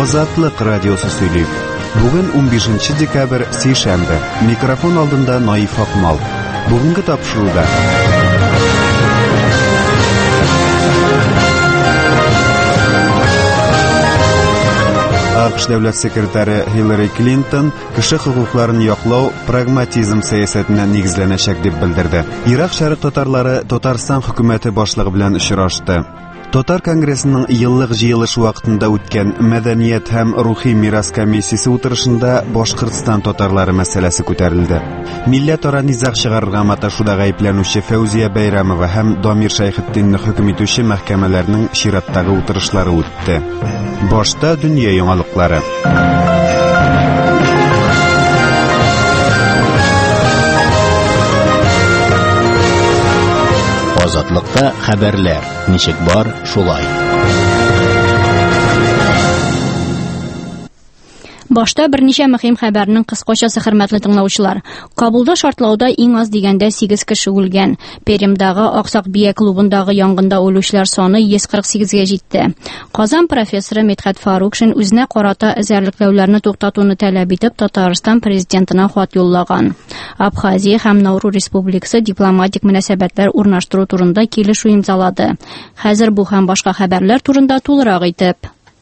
Азатлык радиосы сөйли. Бүген 15 декабрь сейшәмбе. Микрофон алдында Наиф Акмал. Бүгенге тапшыруда АКШ дәүләт секретаре Хиллари Клинтон кеше хокукларын яклау прагматизм сәясәтенә нигезләнәчәк дип белдерде. Ирак шәрык татарлары Татарстан хөкүмәте башлыгы белән очрашты. Татар конгрессының еллык җыелыш вакытында үткән мәдәният һәм рухи мирас комиссиясе утырышында Башкортстан татарлары мәсьәләсе күтәрелде. Милләтара низаг чыгарырга маташуда гаепләнүче Фәүзия Бәйрәмова һәм Дамир Шәйхетдинне хөкем итүче мәхкәмәләрнең чираттагы утырышлары үтте. Башта дөнья яңалыклары. Азатлыкта хәбәрләр. Ничек бар, шулай. Башта берничә мөһим хәбәрнең кыскачасы, хөрмәтле тыңлаучылар. Кабулда шартлауда иң аз дигәндә 8 кеше үлгән. Пермдагы Аксак бия клубындагы янгында үлүчеләр саны 148-гә җитте. Казан профессоры Медхәт Фарукшин үзенә карата эзәрлекләүләрне туктатуны таләп итеп Татарстан президентына хат юллаган. Абхазия һәм Науру республикасы дипломатик мөнәсәбәтләр урнаштыру турында килешү имзалады. Хәзер бу һәм башка хәбәрләр турында тулырак итеп.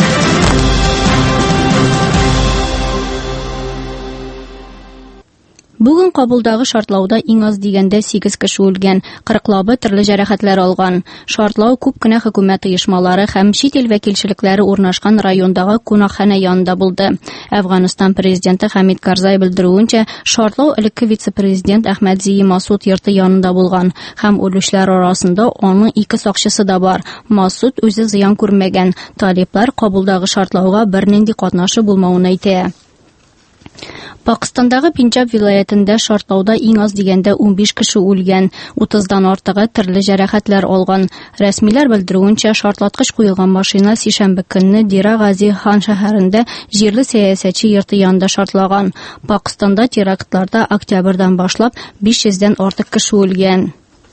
Бүген Кабулдагы шартлауда иң аз дигәндә 8 кеше үлгән, 40-лабы төрле җәрәхәтләр алган. Шартлау күп кенә хөкүмәт оешмалары һәм чит ил вәкилчелекләре урнашкан райондагы кунакханә янында булды. Әфганстан президенты Хамид Карзай белдерүенчә, шартлау элекке вице-президент Әхмәдзии Масуд йорты янында булган һәм үлүчеләр арасында аның 2 сакчысы да бар. Масуд үзе зыян күрмәгән. Талиблар Кабулдагы шартлауга бернинди катнашы булмавын әйтә. Пакистандагы Пенджаб вилаятында шартлауда иң аз дигәндә 15 кеше үлгән, 30-дан артыгы төрле җәрәхәтләр алган. Рәсмиләр белдерүенчә, шартлаткыч куелган машина сишәмбе көнне Дира Гази хан шәһәрендә җирле сәясәтче йорты янында шартлаган. Пакистанда терактларда октябрьдан башлап 500-дән артык кеше үлгән.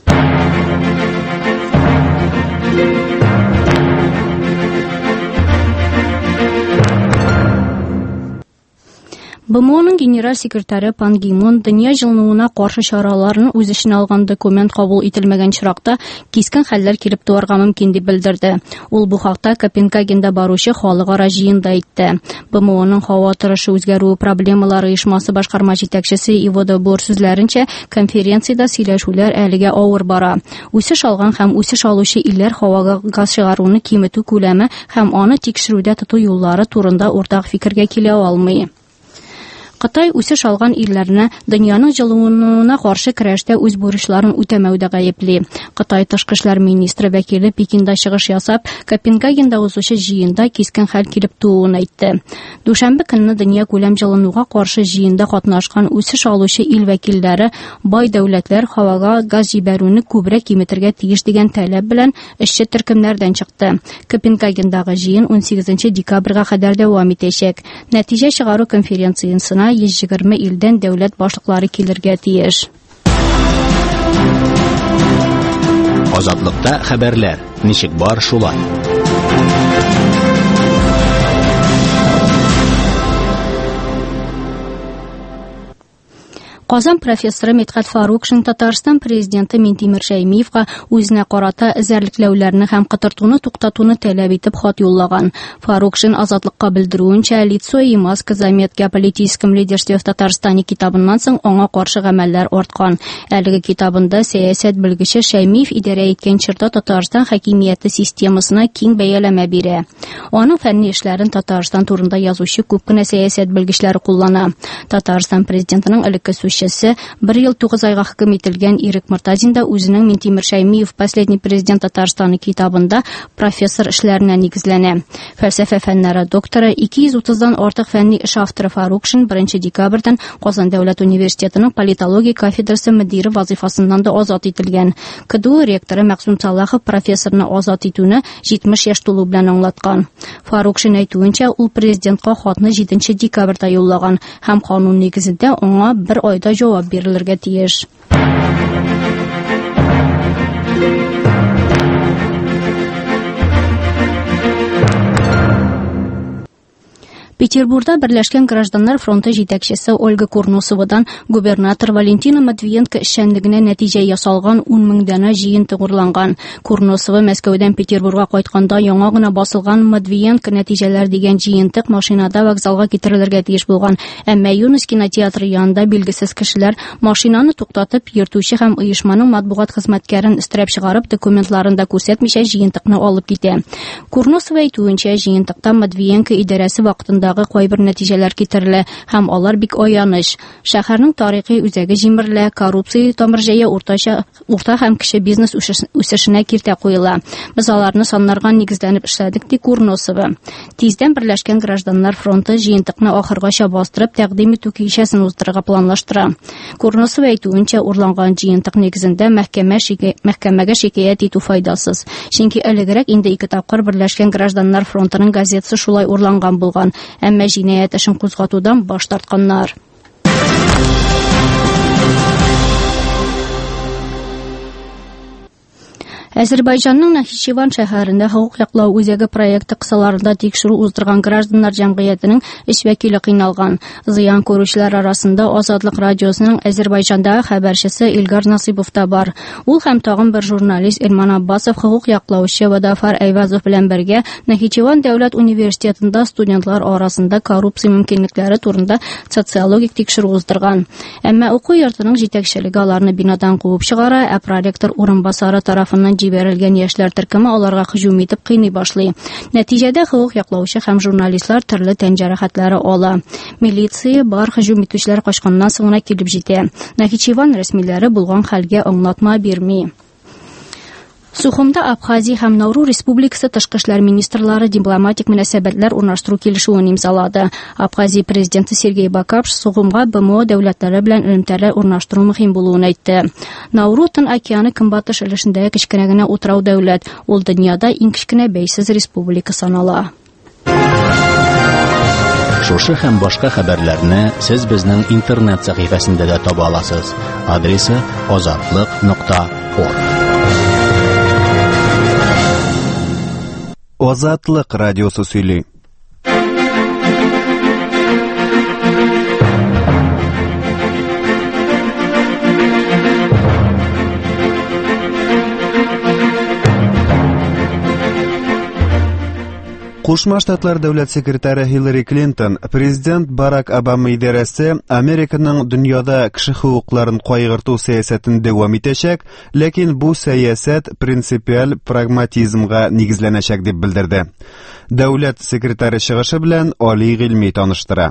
БМОның генераль секретаре Пан Ги Мун дөнья җылынуына каршы чараларын үз эченә алган документ кабул ителмәгән чиракта кискен хәлләр килеп туарга мөмкин дип белдерде. Ул бу хакта Копенгагенда баручы халыкара җыенда әйтте. БМОның һава торышы үзгәрү проблемалары оешмасы башкарма җитәкчесе Ивода Бор сүзләренчә, конференцияда сөйләшүләр әлегә авыр бара. Үсеш алган һәм үсеш алучы илләр һавага газ чыгаруны киметү күләме һәм аны тикшерүдә тоту юллары турында уртак фикергә килә алмый. Кытай үсеш алган илләрне дөньяның җылынуына каршы көрәштә үз бурычларын үтәмәүдә гаепли. Кытай тышкы эшләр министры вәкиле Пекинда чыгыш ясап, Копенгагенда узучы җыенда кискен хәл килеп тууын әйтте. Дүшәмбе көнне дөнья күләм җылынуга каршы җыенда катнашкан үсеш алучы ил вәкилләре бай дәүләтләр һавага газ җибәрүне күбрәк киметергә тиеш дигән таләп белән эшче төркемнәрдән чыкты. Копенгагендагы җыен 18 декабрьгә кадәр дәвам итәчәк. Нәтиҗә чыгару конференциясына 120 илдән дәүләт башлыклары килергә тиеш. Азатлыкта хәбәрләр. Ничек бар, шулай. Казан профессоры Медхәт Фарукшин Татарстан президенты Минтимер Шәймиевка үзенә карата эзәрлекләүләрне һәм кытыртуны туктатуны таләп итеп хат юллаган. Фарукшин азатлыкка белдерүенчә, лицо и маска заметки о политическом лидерстве в Татарстане китабыннан соң аңа каршы гамәлләр арткан. Әлеге китабында сәясәт белгече Шәймиев идарә иткән чорда Татарстан хакимияте системасына киң бәяләмә бирә. Аның фәнни эшләрен Татарстан турында язучы күп кенә сәясәт белгечләре куллана. Татарстан президентының элекке 1 ел 9 айга хөкем ителгән Ирек Мортазин да үзенең Минтимер Шәймиев последний президент Татарстаны китабында профессор эшләренә нигезләнә. Фәлсәфә фәннәре докторы 230-дан артык фәнни эш авторы Фарукшин 1 декабрьдән Казан дәүләт университетының политология кафедрасы мөдире вазифасыннан да азат ителгән. КДУ ректоры Мәгъсүм Салахов профессорны азат итүне 70 яшь тулу белән аңлаткан. Фарукшин әйтүенчә, ул президентка хатны 7 декабрьдә юллаган һәм канун нигезендә аңа 1 айда җавап бирелергә тиеш. Петербургда Берләшкән гражданнар фронты җитәкчесе Ольга Курносовадан губернатор Валентина Матвиенко эшчәнлегенә нәтиҗә ясалган 10 мең дана җыен тугырланган. Курносова Мәскәүдән Петербургка кайтканда яңа гына басылган Матвиенко нәтиҗәләр дигән җыентык машинада вокзалга китерелергә тиеш булган. Әмма Юнус кинотеатры янында билгесез кешеләр машинаны туктатып, йөртүче һәм оешманың матбугат хезмәткәрен өстерәп чыгарып, документларын да күрсәтмичә җыентыкны алып китә. Курносова әйтүенчә, җыентыкта Матвиенко идарәсе вакытындагы кайбер нәтиҗәләр китерелә һәм алар бик аяныч. Шәһәрнең тарихи үзәге җимерелә, коррупция тамырҗәе урта һәм кече бизнес үсешенә киртә куела. Без аларны саннарга нигезләнеп эшләдек, ди Курносова. Тиздән Берләшкән гражданнар фронты җыентыкны ахыргача бастырып тәкъдим итү кичәсен уздырырга планлаштыра. Курносова әйтүенчә, урланган җыентык нигезендә мәхкәмәгә шикаят итү файдасыз. Чөнки элегрәк инде 2 тапкыр Берләшкән гражданнар фронтының газетасы шулай урланган булган. Әмма җинаять эшен кузгатудан баш тартканнар. Азербайҗанның Нахичеван шәһәрендә хукук яклау үзәге проекты кысаларында тикшерү уздырган гражданнар җәмгыятенең эш вәкиле кыйналган. Зыян күрүчеләр арасында Азатлык радиосының Азербайҗандагы хәбәрчесе Илгар Насыйпов та бар. Ул һәм тагын бер журналист Ирман Аббасов хукук яклаучы Вадафар Айвазов белән бергә Нахичеван дәүләт университетында студентлар арасында коррупция мөмкинлекләре турында социологик тикшерү уздырган. Әмма уку йортының җитәкчелеге аларны бинадан куып чыгара, ә проректор урынбасары тарафыннан җибәрелгән яшьләр төркеме аларга һөҗүм итеп кыйный башлый. Нәтиҗәдә хукук яклаучы һәм журналистлар төрле тән җәрәхәтләре ала. Милиция бар һөҗүм итүчеләр качканнан соң гына килеп җитә. Нахичеван рәсмиләре булган хәлгә аңлатма бирми. Сухумда Абхазия һәм Науру Республикасы тышкы эшләр министрлары дипломатик мөнәсәбәтләр урнаштыру килешүен имзалады. Абхазия президенты Сергей Бакапш Сухумга БМО дәүләтләре белән элемтәләр урнаштыру мөһим булуын әйтте. Науру Тын океаны көнбатыш өлешендәге кечкенә генә утрау дәүләт. Ул дөньяда иң кечкенә бәйсез республика санала. Шушы һәм башка хәбәрләрне сез безнең интернет сәхифәсендә дә таба аласыз. Адресы azatlык.org. Азатлык радиосы сөйли. Кушма Штатлар дәүләт секретаре Хиллари Клинтон, президент Барак Обама идарәсе Американың дөньяда кеше хукукларын кайгырту сәясәтен дәвам итәчәк, ләкин бу сәясәт принципиаль прагматизмга нигезләнәчәк дип белдерде. Дәүләт секретаре чыгышы белән али гыйльми таныштыра.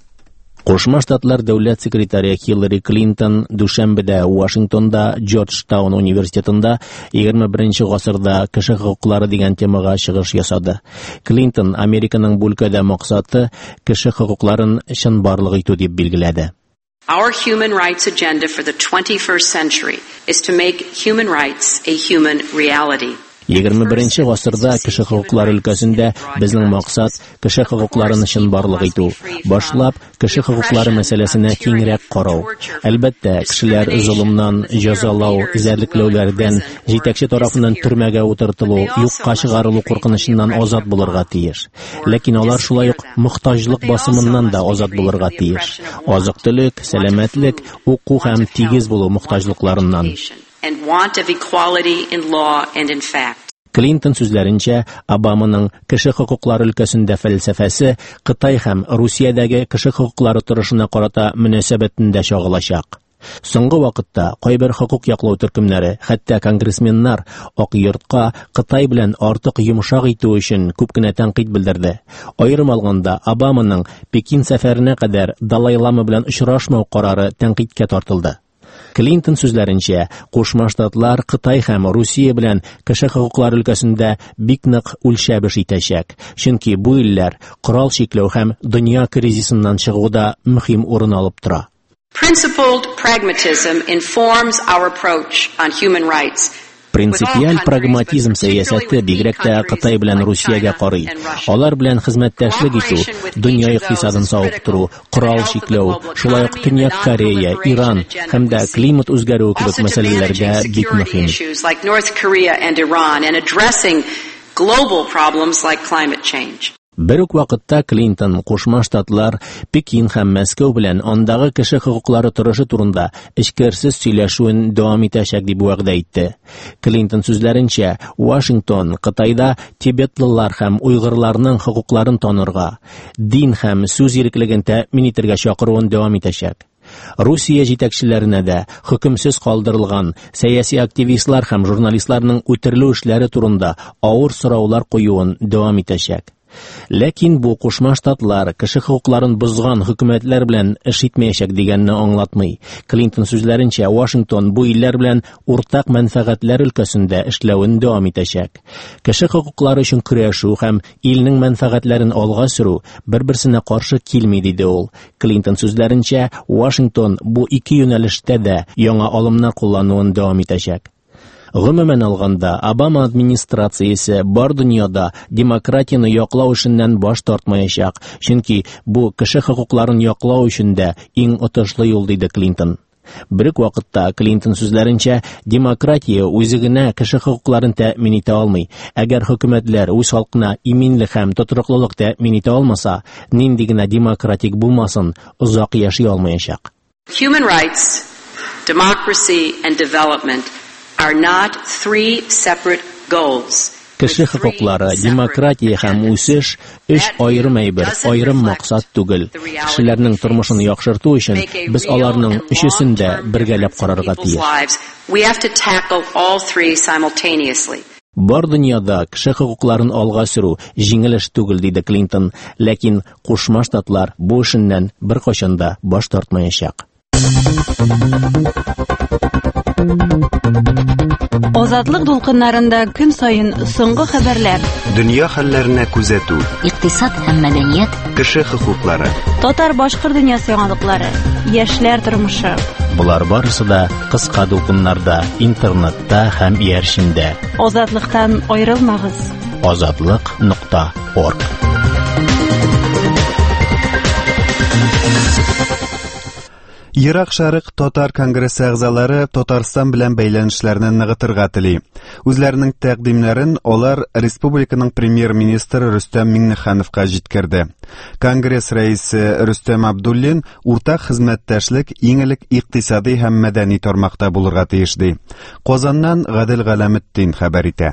Кушма Штатлар дәүләт секретаре Хиллари Клинтон дүшәмбедә Вашингтонда Джорджтаун университетында 21 гасырда кеше хукуклары дигән темага чыгыш ясады. Клинтон Американың бу өлкәдә максаты кеше хукукларын чынбарлык итү дип билгеләде. Our human rights agenda for the 21st century is to make human rights a human reality. 21 гасырда кеше хукуклары өлкәсендә безнең максат кеше хукукларын чынбарлык итү. Башлап кеше хукуклары мәсьәләсенә киңрәк карау. Әлбәттә, кешеләр золымнан, җәзалау, изәрлекләүләрдән, җитәкче тарафыннан төрмәгә утыртылу, юкка чыгарылу куркынычыннан азат булырга тиеш. Ләкин алар шулай ук мохтаҗлык басымыннан да азат булырга тиеш. Азык-төлек, сәламәтлек, уку һәм тигез булу мохтаҗлыкларыннан. And want of equality in law and in fact. Клинтон сүзләренчә, Обаманың кеше хукуклары өлкәсендә фәлсәфәсе Кытай һәм Русиядәге кеше хукуклары торышына карата мөнәсәбәтендә чагылачак. Соңгы вакытта кайбер хукук яклау төркемнәре, хәтта конгрессменнар Ак йортка Кытай белән артык йомшак итү өчен күп кенә тәнкыйть белдерде. Аерым алганда, Обаманың Пекин сәфәренә кадәр Далай Лама белән очрашмау карары тәнкыйтькә тартылды. Клинтон сүзләренчә, Кушма Штатлар Кытай һәм Русия белән кеше хукуклары өлкәсендә бик нык үлчәбеш итәчәк, чөнки бу илләр корал чикләү һәм дөнья кризисыннан чыгуда мөһим урын алып тора. Principled pragmatism informs our approach on human rights. Принципиаль прагматизм сәясәте бигрәк тә Кытай белән Русиягә карый. Алар белән хезмәттәшлек итү, дөнья икътисадын савыктыру, корал чикләү, шулай ук Төньяк Корея, Иран һәм дә климат үзгәрүе кебек мәсьәләләргә бик мөһим. Бер үк вакытта Клинтон Кушма Штатлар Пекин һәм Мәскәү белән андагы кеше хокуклары торышы турында эчкерсез сөйләшүен дәвам итәчәк дип вәгъдә итте. Клинтон сүзләренчә, Вашингтон Кытайда тибетлылар һәм уйгырларның хокукларын танырга, дин һәм сүз иреклеген тәэмин итәргә чакыруын дәвам итәчәк. Русия җитәкчеләренә дә хөкемсез калдырылган сәяси активистлар һәм журналистларның үтерелү эшләре турында авыр сораулар куюын дәвам итәчәк. Ләкин бу Кушма Штатлар кеше хокукларын бозган хөкүмәтләр белән эш итмәячәк дигәнне аңлатмый. Клинтон сүзләренчә, Вашингтон бу илләр белән уртак мәнфәгатьләр өлкәсендә эшләвен дәвам итәчәк. Кеше хокуклары өчен көрәшү һәм илнең мәнфәгатьләрен алга сөрү бер-берсенә каршы килми, диде ул. Клинтон сүзләренчә, Вашингтон бу ике юнәлештә дә яңа алымнар куллануын дәвам итәчәк. Гомумән алганда, Обама администрациясе бар дөньяда демократияны яклау эшеннән баш тартмаячак, чөнки бу кеше хокукларын яклау өчен дә иң отышлы юл, диде Клинтон. Бер үк вакытта Клинтон сүзләренчә, демократия үзе генә кеше хокукларын тәэмин итә алмый. Әгәр хөкүмәтләр үз халкына иминлек һәм тотрыклылык тәэмин итә алмаса, нинди генә демократик булмасын, узак яши алмаячак. Human rights, democracy and development are not three separate goals. Кеше хокуклары, демократия һәм үсеш өч аерым әйбер, аерым максат түгел. Кешеләрнең тормышын яхшырту өчен без аларның өчесен дә бергәләп карарга тиеш. We have to tackle all three simultaneously. Бар дөньяда кеше хокукларын алга сөрү җиңел эш түгел, диде Клинтон, ләкин Кушма Штатлар бу эшеннән беркайчан да баш тартмаячак. Азатлык дулкыннарында көн сайын соңгы хәбәрләр. Дөнья хәлләренә күзәтү. Икътисад һәм мәдәният. Кеше хокуклары. Татар-башкорт дөньясы яңалыклары. Яшьләр тормышы. Булар барысы да кыска дулкыннарда, интернетта һәм иярчендә. Азатлыктан аерылмагыз. Azatlyk.org. Ерак Шарык Татар конгрессы әгъзалары Татарстан белән бәйләнешләрне ныгытырга тели. Үзләренең тәкъдимнәрен алар республиканың премьер-министры Рөстәм Миңнехановка җиткерде. Конгресс рәисе Рөстәм Абдуллин уртак хезмәттәшлек иң элек икътисади һәм мәдәни тармакта булырга тиеш ди. Казаннан Гадел Галәметдин хәбәр итә.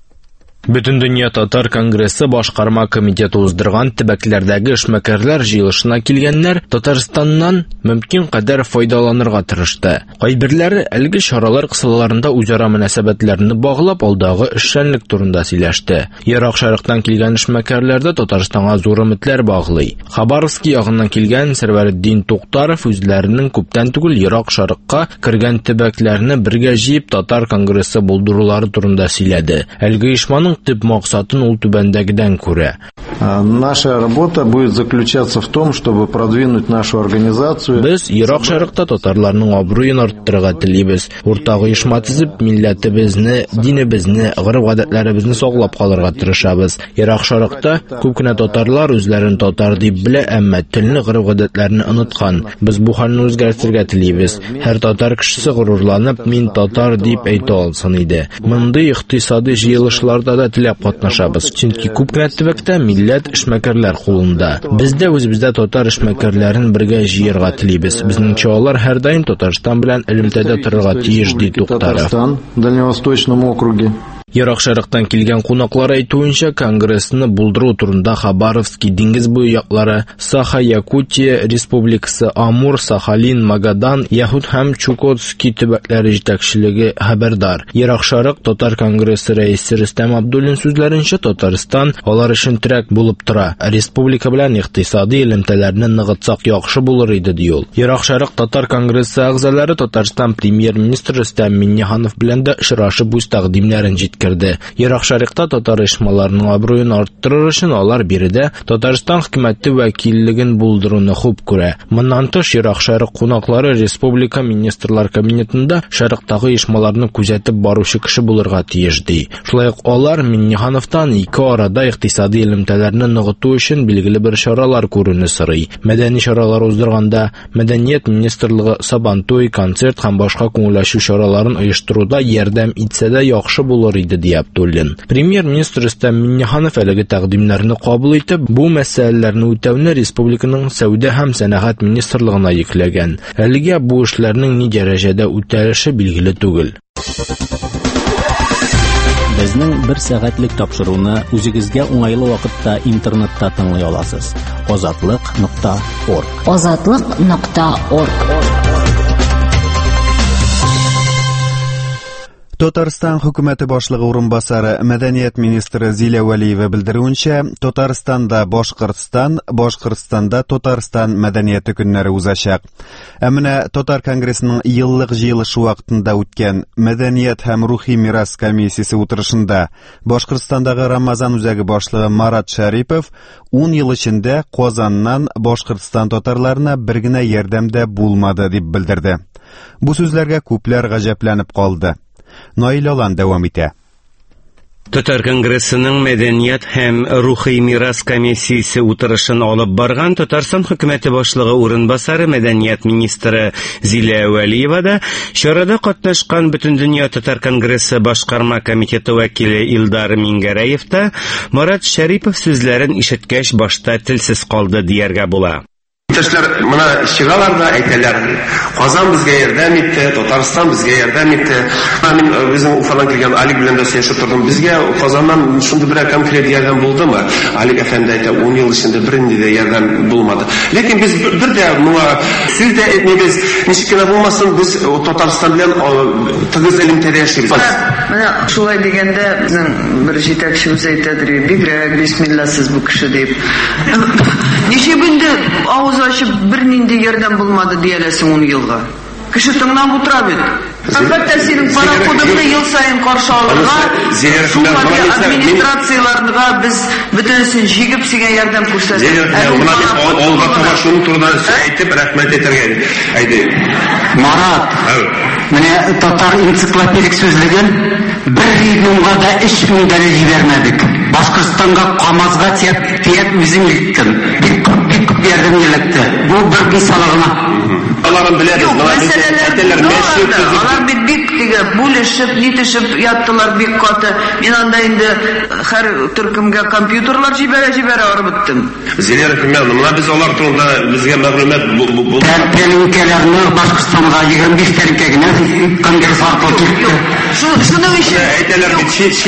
Бүтән дөнья татар конгрессы башкарма комитеты уздырган төбәкләрдәге эшмәкәрләр җыелышына килгәннәр Татарстаннан мөмкин кадәр файдаланырга тырышты. Кайберләре әлеге чаралар кысаларында үзара мөнәсәбәтләрне баглап алдагы эшчәнлек турында сөйләште. Ерак Шарыктан килгән эшмәкәрләрдә Татарстанга зур өметләр баглый. Хабаровск ягыннан килгән Сәрвәретдин Туктаров үзләренең күптән түгел Ерак Шарыкка кергән төбәкләрне бергә җыеп татар конгрессы булдырулары турында сөйләде. Әлеге оешманың тип максатын ул түбәндәгедән күрә. Наша работа будет заключаться в том, чтобы продвинуть нашу организацию. Без Ерак Шарыкта татарларның абруен арттырырга телибез. Уртак оешма төзеп, милләтебезне, динебезне, гырыф-гадәтләребезне саклап калырга тырышабыз. Ерак Шарыкта күп кенә татарлар үзләрен татар дип белә, әмма телне, гырыф-гадәтләрне оныткан. Без бу хәлне үзгәртергә телибез. Һәр татар кешесе горурланып, мин татар дип әйтә алсын иде. Мондый икътисади җыелышларда да теләп катнашабыз. Чөнки күп кенә төбәктә милләт эшмәкәрләр кулында. Без дә үзебездә татар эшмәкәрләрен бергә җыярга телибез. Безнеңчә алар һәр даим Татарстан белән элемтәдә торырга тиеш, ди Туктаров. Дальневосточном округе. Ерак Шарыктан килгән кунаклар әйтүенчә, конгрессны булдыру турында Хабаровский диңгез буе яклары, Саха-Якутия республикасы, Амур, Сахалин, Магадан, Яһуд һәм Чукотский төбәкләре җитәкчелеге хәбәрдар. Ерак Шарык татар конгрессы рәисе Рөстәм Абдуллин сүзләренчә, Татарстан алар өчен терәк булып тора. Республика белән икътисади элемтәләрне ныгытсак яхшы булыр иде, ди ул. Ерак Шарык татар конгрессы әгъзалары Татарстан премьер-министры Рөстәм Миңнеханов белән дә очрашып үз тәкъдимнәрен җиткерде. Ерак Шарыкта татар оешмаларының абруен арттырыр өчен алар биредә Татарстан хөкүмәте вәкиллеген булдыруны хуп күрә. Моннан тыш Ерак Шарык кунаклары республика министрлар кабинетында Шарыктагы оешмаларны күзәтеп баручы кеше булырга тиеш, ди. Шулай ук алар Миңнехановтан ике арада икътисади элемтәләрне ныгыту өчен билгеле бер чаралар күрүне сорый. Мәдәни чаралар уздырганда Мәдәният министрлыгы Сабантуй, концерт һәм башка күңелләшү чараларын оештыруда ярдәм итсә дә яхшы булыр диде ди Абдуллин. Премьер-министр Рөстәм Миңнеханов әлеге тәкъдимнәрне кабул итеп, бу мәсьәләләрне үтәүне республиканың сәүдә һәм сәнәгать министрлыгына йөкләгән. Әлегә бу эшләрнең ни дәрәҗәдә үтәлеше билгеле түгел. Безнең 1 сәгатьлек тапшыруны үзегезгә уңайлы вакытта интернетта тыңлый аласыз. Azatlıq.org. Azatlıq.org. Татарстан хөкүмәте башлыгы урынбасары мәдәният министры Зилә Вәлиева белдерүенчә, Татарстанда Башкортстан, Башкортстанда Татарстан мәдәнияте көннәре узачак. Ә менә Татар конгрессының еллык җыелышы вакытында үткән Мәдәният һәм рухи мирас комиссиясе утырышында Башкортстандагы Рамазан үзәге башлыгы Марат Шәрипов 10 ел эчендә Казаннан Башкортстан татарларына бер генә ярдәм дә булмады дип белдерде. Бу сүзләргә күпләр гаҗәпләнеп калды. Наил Алан дәвам итә. Татар конгрессының мәдәният һәм рухи мирас комиссиясе утырышын алып барган Татарстан хөкүмәте башлыгы урынбасары мәдәният министры Зилә Вәлиева да, чарада катнашкан Бөтендөнья Татар конгрессы башкарма комитеты вәкиле Илдар Мингәрәев та Марат Шәрипов сүзләрен ишеткәч башта телсез калды дияргә була. Иптәшләр моны чыгалар да әйтәләр. Казан безгә ярдәм итте, Татарстан безгә ярдәм итте. Мин безнең Уфадан килгән Алик белән дә сөйләшеп тордым. Безгә Казаннан шундый бер конкрет ярдәм булдымы? Алик әфәнде әйтә, 10 ел эчендә бернинди дә ярдәм булмады. Ләкин без бер дә моңа сүз дә әйтмибез. Ничек кенә булмасын, без Татарстан белән тыгыз элемтәдә яшибез. Менә шулай дигәндә безнең бер җитәкчебез әйтәдер, бигрәк бисмилласыз бу кеше дип. Ничек инде авыз ачып бернинди ярдәм булмады дияләсең 10 елга. Кеше тыңлап утыра бит. Хәтта синең пароходыңны ел сайын каршы алырга, администрацияларга без бөтенсен җигеп сиңа ярдәм күрсәтәбез. Алга таба шуның турында әйтеп рәхмәт әйтергә әйди. Марат. Менә татар энциклопедик сүзлеген бер регионга да 3000 дәлил җибәрмәдек. Башкортстанга КамАЗга тиеп үзең иттең. Бик ярдәм итте. Бу бер мисалыгына. Аларны беләбез. Алар бик тиге бүлешеп, нитешеп яттылар бик каты. Мин анда инде һәр төркемгә компьютерлар җибәрә арып беттем. Зилә Хөкүмәт, менә біз алар турында безгә мәгълүмат булды. Тәлинкәләрне Башкортстанга 25 тәлинкә генә конгресс аркылы китте. Шуның өчен әйтәләр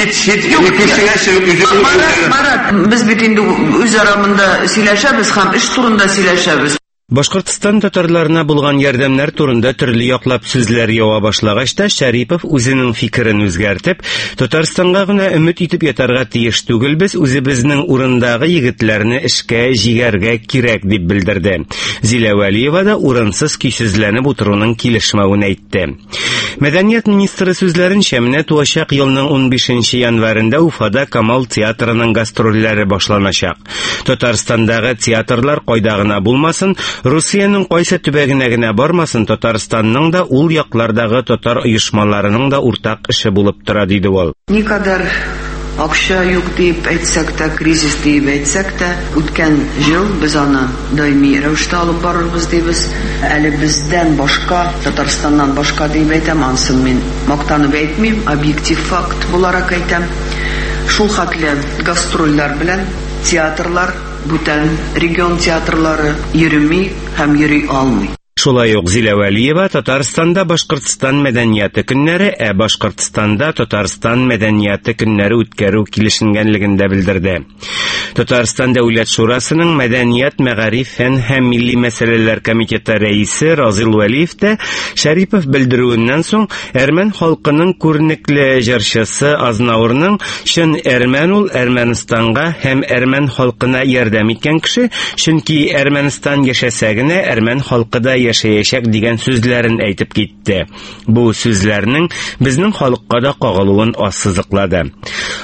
бит Марат, без бит инде үз арамында сөйләшәбез һәм эш турында сөйләшәбез. Башкортстан татарларына булган ярдәмнәр турында төрле яклап сүзләр ява башлагач та Шәрипов үзенең фикерен үзгәртеп, Татарстанга гына өмет итеп ятарга тиеш түгелбез, үзебезнең урындагы егетләрне эшкә җигәргә кирәк дип белдерде. Зилә Вәлиева да урынсыз көйсезләнеп утыруның килешмәвен әйтте. Мәдәният министры сүзләренчә, менә туачак елның 15 январында Уфада Камал театрының гастрольләре башланачак. Татарстандагы театрлар кайда гына булмасын, Русиянең кайсы төбәгенә генә бармасын, Татарстанның да ул яклардагы татар оешмаларының да уртак эше булып тора, диде ул. Никадәр акча юк дип әйтсәк тә, кризис дип әйтсәк тә, үткән ел без аны даими рәвештә алып барырбыз дибез. Әле бездән башка, Татарстаннан башка дип әйтәм, ансын мин мактанып әйтмим, объектив факт буларак әйтәм. Шул хәтле гастрольләр белән театрлар, бүтән регион театрлары йөрми һәм йөри алмый. Шулай ук Зилә Вәлиева Татарстанда Башкортстан мәдәнияте көннәре, Башкортстанда Татарстан мәдәнияте көннәре үткәрү килешенгәнлеген дә белдерде. Татарстан Дәүләт шурасының мәдәният, мәгариф, фән һәм милли мәсьәләләр комитеты рәисе Разил Вәлиев тә Шәрипов белдерүеннән соң әрмән халкының күренекле җырчысы Азнаурның чын әрмән ул Әрмәнстанга һәм әрмән халкына ярдәм иткән кеше, чөнки Әрмәнстан яшәсә генә әрмән халкы да яшәячәк дигән сүзләрен әйтеп китте. Бу сүзләрнең безнең халыкка да кагылуын ассызыклады.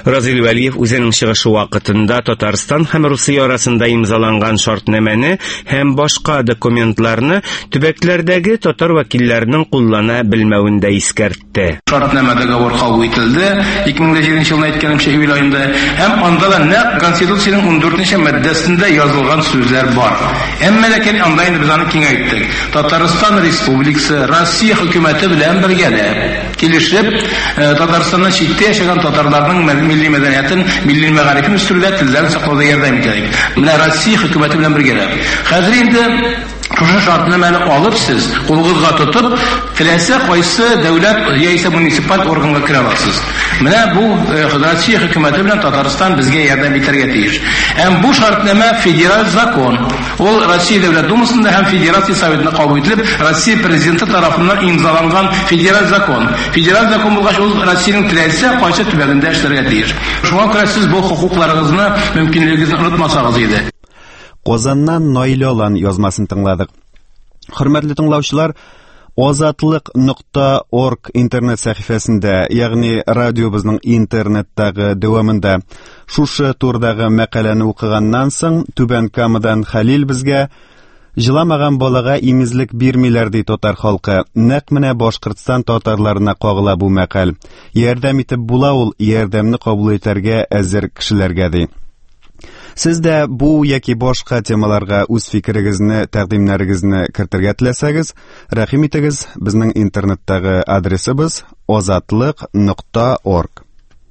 Разил Вәлиев үзенең чыгышы вакытында Татарстан һәм Русия арасында имзаланган шартнамәне һәм башка документларны төбәкләрдәге татар вәкилләренең куллана белмәвен дә искәртте. Шартнама договор кабул ителде 2007 елда әйткәнемчә июль аенда һәм анда да нәкъ Конституциянең 14нче маддәсендә язылган сүзләр бар. Әмма ләкин анда инде без аны киңәйттек. Татарстан Республикасы Россия хөкүмәте белән бергәләп килешеп Татарстаннан читтә яшәгән татарларның милли мәдәниятен, милли мәгарифен үстерүдә телләрен саклауда ярдәм итәләр. Менә Россия хөкүмәте белән бергәләп. Хәзер инде шушы шартнаманы алып сез кулыгызга тотып, теләсә кайсы дәүләт яисә муниципаль органга керә аласыз. Менә бу Россия хөкүмәте белән Татарстан безгә ярдәм итәргә тиеш. Һәм бу шартнама федераль закон. Ул Россия дәүләт думасында һәм Федерация советында кабул ителеп, Россия президенты тарафыннан имзаланган федераль закон. Федераль закон булгач, ул Россиянең теләсә кайсы төбәгендә эшләргә тиеш. Шуңа күрә сез бу хукукларыгызны, мөмкинлегегезне онытмасагыз иде. Казаннан Наилалан язмасын тыңладык. Хөрмәтле тыңлаучылар, Ozatlik.org интернет сәхифәсендә, ягъни радиобызның интернеттагы дәвамында шушы турдагы мәкаләне укыганнан соң Түбән Камадан Хәлил безгә җыламаган балага имезлек бирмиләр ди татар халкы. Нәкъ менә Башкортстан татарларына кагыла бу мәкаль. Ярдәм итеп була ул, ярдәмне кабул итәргә әзер кешеләргә ди. Сез дә бу яки башка темаларга үз фикерегезне, тәкъдимнәрегезне кертергә теләсәгез, рәхим итегез, безнең интернеттагы адресыбыз ozatlik.org.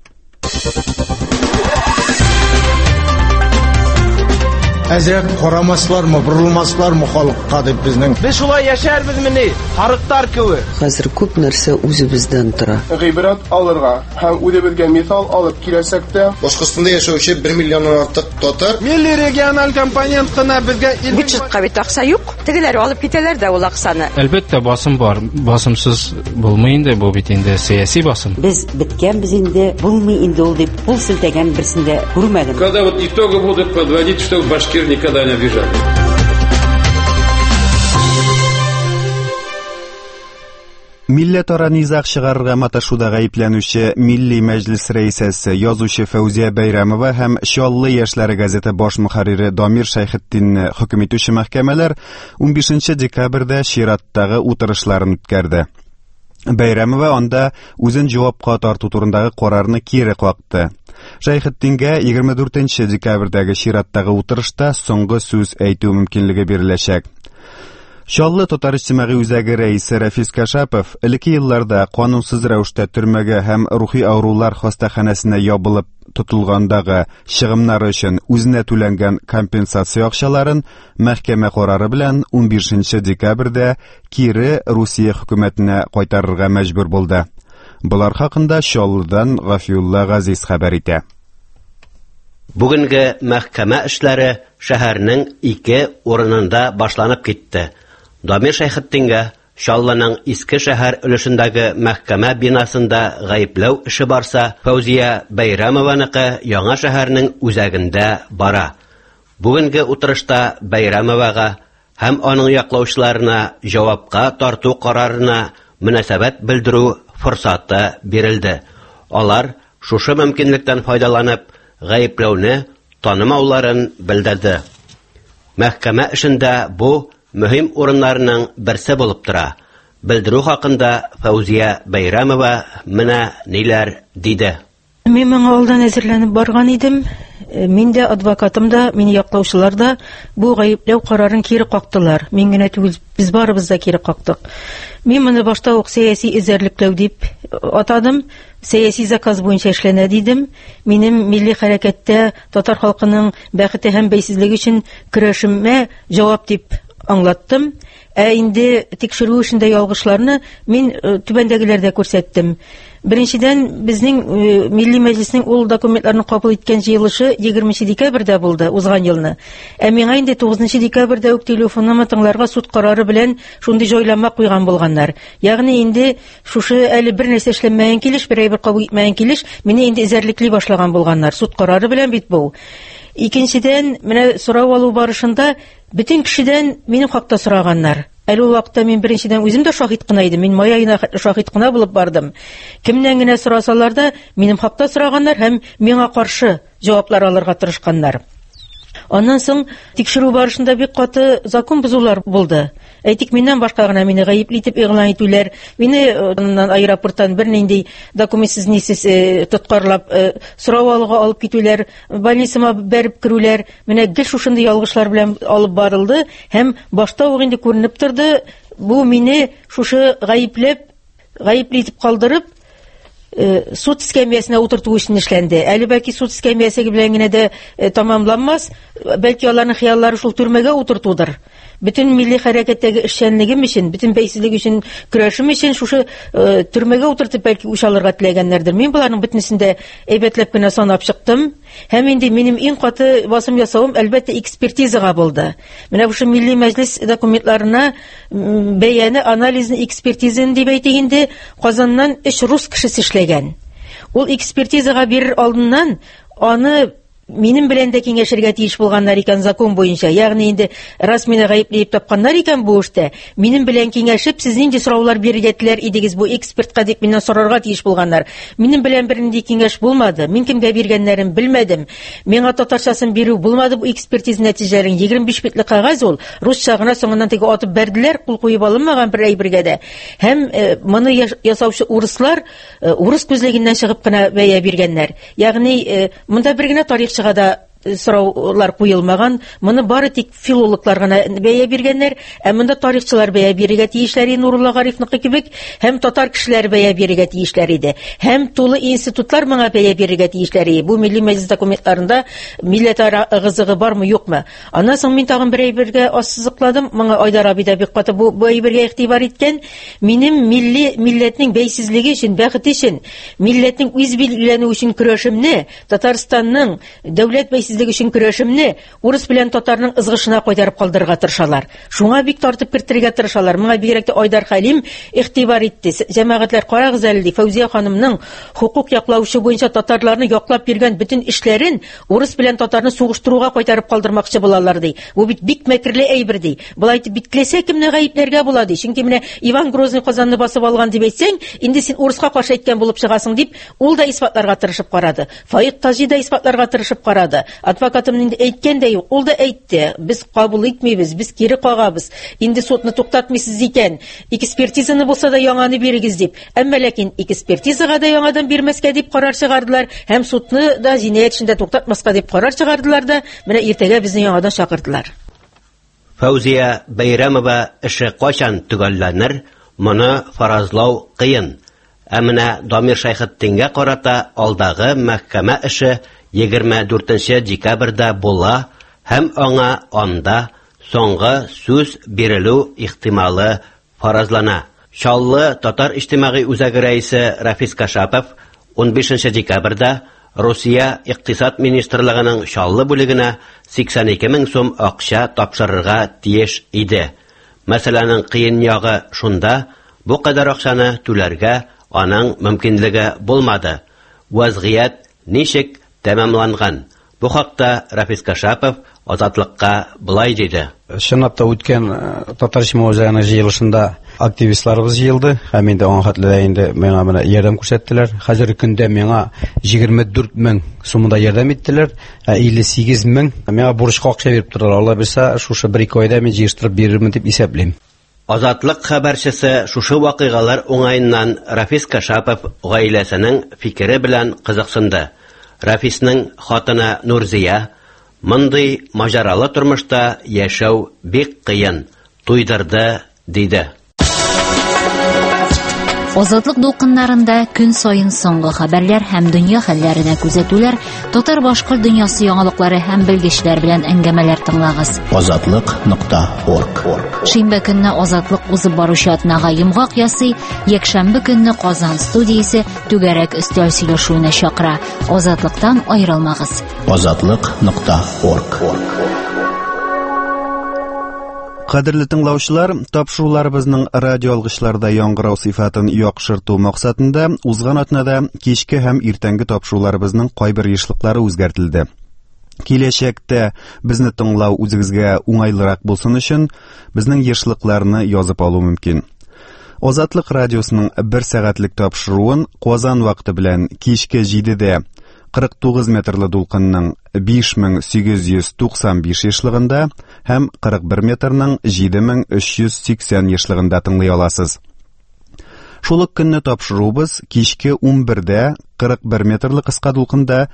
Әзрәк карамаслармы, бурылмаслармы халыкка дип безнең. Без шулай яшәрбез мени, харыктар кеби. Хәзер күп нәрсә үзебездән тора. Гыйбрат алырга һәм үзебезгә мисал алып киләсәк тә, Башкортстанда яшәүче 1 миллионнан артык татар милли региональ компонент кына безгә бюджетка бит акча юк. Тегеләр алып китәләр дә ул акчаны. Әлбәттә басым бар. Басымсыз булмый инде бу бит инде сиясәт басым. Без биткәнбез инде, булмый инде ул дип пул силтәгән берсендә күрмәдем. Когда вот итоги будут подводить, что Башкир никогда не обижали. Милләтара низаг чыгарырга маташуда гаепләнүче Милли Мәҗлес рәисәсе, язучы Фәүзия Бәйрәмова һәм Чаллы яшьләре газеты баш мөхәррире Дамир Шәйхетдинне хөкем итүче мәхкәмәләр 15 декабрьдә чираттагы утырышларын үткәрде. Бәйрәмова анда үзен җавапка тарту турындагы карарны кире какты. Шәйхетдингә 24 декабрьдәге чираттагы утырышта соңгы сүз әйтү мөмкинлеге биреләчәк. Чаллы татар иҗтимагый үзәге рәисе Рафис Кашапов элекке елларда канунсыз рәвештә төрмәгә һәм рухи авырулар хастаханәсенә ябылып тотылгандагы чыгымнары өчен үзенә түләнгән компенсация акчаларын мәхкәмә карары белән 15 декабрьдә кире Русия хөкүмәтенә кайтарырга мәҗбүр булды. Булар хакында Чаллыдан Гафиулла Газиз хәбәр итә. Бүгенге мәхкәмә эшләре шәһәрнең 2 урынында башланып китте. Дамир Шәйхетдингә Чаллының Иске шәһәр өлешендәге мәхкәмә бинасында гаепләү эше барса, Фәүзия Бәйрәмованыкы Яңа шәһәрнең үзәгендә бара. Бүгенге утырышта Бәйрәмовага һәм аның яклаучыларына җавапка тарту карарына мөнәсәбәт белдерү форсаты бирелде. Алар шушы мөмкинлектән файдаланып, гаепләүне танымауларын белдерде. Мәхкәмә эшендә бу мөһим урыннарның берсе булып тора. Белдерү хакында Фәүзия Бәйрәмова менә ниләр диде. Мин моңа алдан әзерләнеп барган идем. Мин дә, адвокатым да, мине яклаучылар да бу гаепләү карарын кире кактылар. Мин генә түгел, без барыбыз да кире кактык. Мин моны башта ук сәяси эзәрлекләү дип атадым. Сәяси заказ буенча эшләнә дидем. Минем милли хәрәкәттә татар халкының бәхете һәм бәйсезлеге өчен көрәшемә җавап дип аңлаттым. Инде тикшерү эшендә ялгышларны мин түбәндәгеләрдә күрсәттем. Беренчедән, безнең Милли Мәҗлеснең ул документларны кабул иткән җыелышы 20 декабрьдә булды, узган елны. Миңа инде 9 декабрьдә үк телефоннан тыңларга суд карары белән шундый җайлама куйган булганнар. Ягъни инде шушы әле бер нәрсә эшләнмәгән килеш, бер әйбер кабул итмәгән килеш, мине инде эзәрлекли башлаган булганнар. Суд карары белән бит бу. Икенчедән, менә сорау алу барышында бөтен кешедән минем хакта сораганнар. Әле ул вакытта мин беренчедән үзем дә шаһит кына идем. Мин май аена шаһит кына булып бардым. Кемнән генә сорасалар да, минем хакта сораганнар һәм миңа каршы җаваплар алырга тырышканнар. Аннан соң тикшерү барышында бик каты закон бозулар булды. Әйтик, миннән башка гына мине гаепле итеп игълан итүләр, мине аэропорттан бернинди документсыз нисез тоткарлап сорау алуга алып китүләр, больницама бәреп керүләр, менә гел шушындый ялгышлар белән алып барылды һәм башта ук инде күренеп торды, бу мине шушы гаепле итеп калдырып суд эскәмиясенә утырту өчен эшләнде. Әле бәлки суд эскәмиясе белән генә дә тамамланмас, бәлки аларның хыяллары шул төрмәгә утыртудыр. Bütün milli хәрәкәттәге эшчәнлегем өчен, bütün бәйсезлек өчен көрәшем өчен шушы төрмәгә утыртып бәлки үч алырга теләгәннәрдер. Мин буларның бөтенесен дә әйбәтләп кенә санап чыктым. Һәм инде минем иң каты басым ясавым әлбәттә экспертизага булды. Менә бушы милли мәҗлес документларына бәяне, анализны, экспертизаны дип әйтик инде, Казаннан 3 рус кешесе эшләгән. Ул экспертизага бирер алдыннан аны минем белән дә киңәшергә тиеш булганнар икән закон буенча. Ягъни инде раз мине гаепле дип тапканнар икән бу эштә, минем белән киңәшеп, сез нинди сораулар бирергә теләр идегез бу экспертка дип миннән сорарга тиеш булганнар. Минем белән бернинди киңәш булмады. Мин кемгә биргәннәрен белмәдем. Миңа татарчасын бирү булмады. Бу экспертиза нәтиҗәләрен 25 битлек кагаз ул. Русча гына соңыннан теге атып бәрделәр, кул куеп алынмаган бер әйбергә дә. Һәм моны ясаучы урыслар урыс күзлегеннән чыгып кына бәя биргәннәр. Ягъни монда бер генә тарих чыгада сораулар куелмаган, моны бары тик филологлар гына бәя биргәннәр, ә монда тарихчылар бәя бирергә тиешләр, Нурулла Гарифныкы кебек, һәм татар кешеләре бәя бирергә тиешләр иде. Һәм тулы институтлар моңа бәя бирергә тиешләр иде. Бу милли мәҗлес документларында милләтара ыгызыгы бармы, юкмы? Аннан соң мин тагын бер әйбергә ассызыкладым. Моңа Айдар абый да бик каты бу әйбергә игътибар иткән. Минем милләтнең бәйсезлеге өчен, бәхете өчен, милләтнең үз билгеләнү өчен көрәшемне, Татарстанның дәүләт өчен көрәшемне урыс белән татарның ызгышына кайтарып калдырырга тырышалар. Шуңа бик тартып кертергә тырышалар. Моңа бигрәк тә Айдар Хәлим игътибар итте. Җәмәгатьләр карагыз әле, Фәүзия ханымның хукук яклаучы буенча татарларны яклап биргән bütün эшләрен урыс белән татарны сугыштыруга кайтарып калдырмакчы булалар ди. Бу бит бик мәкерле әйбер ди. Булай итеп битләсә кемне гаепләргә була ди. Чөнки менә Иван Грозный Казанны басып алган дип әйтсәң, инде син урыска каршы әйткән булып чыгасың дип, ул да исбатларга тырышып карады. Фаик Таҗи да исбатларга тырышып карады. Адвокатым инде әйткән дә юк, ул да әйтте. Без кабул итмибез, без кире кагабыз. Инде судны туктатмыйсыз икән. Экспертизаны булса да яңаны бирегез дип. Әмма ләкин экспертизага да яңадан бирмәскә дип карар чыгардылар, һәм судны да җинаять эшендә туктатмаска дип карар чыгардылар да, менә иртәгә безне яңадан чакырдылар. Фәүзия Бәйрәмова эше кайчан төгәлләнер, моны фаразлау кыен. Ә менә Дамир Шәйхетдингә карата алдагы мәхкәмә эше 24 декабрьдә була һәм аңа анда соңгы сүз бирелү ихтималы фаразлана. Шаллы татар иҗтимагый үзәге рәисе Рафис Кашапов 15 декабрьдә Русия Иктисад министрлыгының Шаллы бүлегенә 82 мең сум акча тапшырырга тиеш иде. Мәсьәләнең кыен ягы шунда, бу кадәр акчаны түләргә аның мөмкинлеге булмады. Вазгыять ничек тәмамланган? Бу хакта Рафис Кашапов Азатлыкка булай диде. Чынлапта үткән татар җимгъәтенең җыелышында активистларыбыз җыелды. Һәм инде аңа хәтле инде миңа менә ярдәм күрсәттеләр. Хәзерге көндә миңа 24 мең сумында ярдәм иттеләр. 58 мең миңа бурычка акча биреп торалар. Алла белсә, шушы 1-2 айда мин җыештырып бирермен дип исәплим. Азатлык хәбәрчесе шушы вакыйгалар уңаеннан Рафис Кашапов гаиләсенең фикере белән кызыксынды. Рафисның хатыны Нурзия мондый маҗаралы тормышта яшәү бик кыен, туйдырды диде. Азатлык дулкыннарында көн сайын соңгы хәбәрләр һәм дөнья хәлләренә күзәтүләр, татар-башкорт дөньясы яңалыклары һәм белгечләр белән әңгәмәләр тыңлагыз. Азатлык.орг. Шимбә көнне Азатлык узып баручы атнага йомгак ясый, якшәмбе көнне Казан студиясе түгәрәк өстәл сөйләшүенә чакыра. Азатлыктан аерылмагыз. Азатлык.орг. Кадерле тыңлаучылар, тапшыруларыбызның радио алгычларда яңгырау сыйфатын яхшырту максатында узган атнада кичке һәм иртәнге тапшыруларыбызның кайбер ешлыклары үзгәртелде. Киләчәктә безне тыңлау үзегезгә уңайлырак булсын өчен безнең ешлыкларны язып алу мөмкин. Азатлык радиосының 1 сәгатьлек тапшыруын Казан вакыты белән кичке 7дә 49 метрлы дулкынның 5895 ешлыгында һәм 41 метрның 7380 ешлыгында тыңлый аласыз. Шул ук көнне тапшырубыз кичке 11дә 41 метрлы кыска дулкында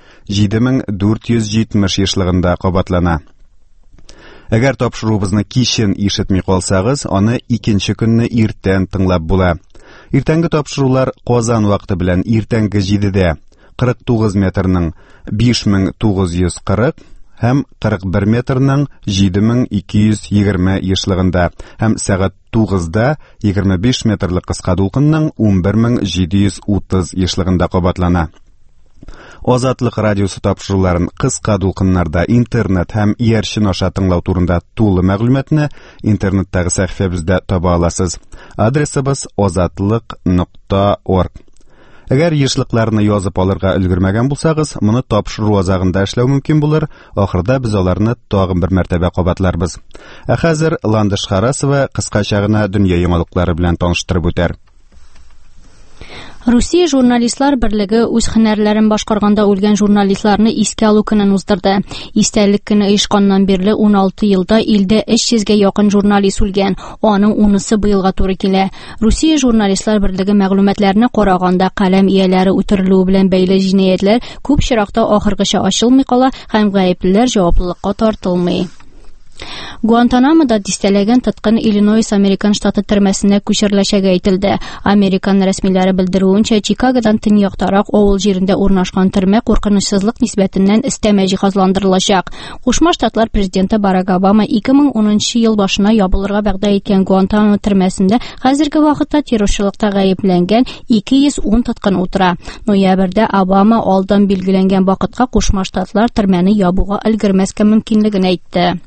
7470 ешлыгында кабатлана. Әгәр тапшырубызны кичен ишетми калсагыз, аны икенче көнне иртән тыңлап була. Иртәнге тапшырулар Казан вакыты белән иртәнге 7дә 49 метрның 5940 һәм 41 метрның 7220 ешлыгында һәм сәгать 9да 25 метрлы кыска дулкынның 11730 ешлыгында кабатлана. Азатлык радиосы тапшыруларын кыска дулкыннарда интернет һәм иярчен аша тыңлау турында тулы мәгълүматны интернеттагы сәхифәбездә таба аласыз. Адресыбыз azatlyk.org. Әгәр ешлыкларны язып алырга өлгермәгән булсагыз, моны тапшыру азагында эшләү мөмкин булыр. Ахырда без аларны тагын бер мәртәбә кабатларбыз. Ә хәзер Ландыш Харасова кыскача гына дөнья яңалыклары белән таныштырып үтәр. Русия журналистлар берлеге үз һөнәрләрен башкарганда үлгән журналистларны искә алу көнен уздырды. Истәлек көне оешканнан бирле 16 елда илдә 300гә якын журналист үлгән. Аның 10-сы быелга туры килә. Русия журналистлар берлеге мәгълүматларына караганда, каләм ияләре үтерелүе белән бәйле җинаятьләр күп чиракта ахыргыча ачылмый кала һәм гаеплеләр җаваплылыкка тартылмый. Гуантанаmoда дистәләгән тоткын Иллинойс Американ штаты төрмәсенә күчереләчәге әйтелде. Американ рәсмиләре белдерүенчә, Чикагодан төньяктарак авыл җирендә урнашкан төрмә куркынычсызлык нисбәтеннән өстәмә җиһазландырылачак. Кушма Штатлар президенты Барак Обама 2010 ел башына ябылырга вәгъдә иткән Гуантанамо төрмәсендә хәзерге вакытта террорчылыкта гаепләнгән 210 тоткын утыра. Ноябрьдә Обама алдан билгеләнгән вакытка Кушма Штатлар төрмәне ябуга өлгермәскә мөмкинлеген әйтте.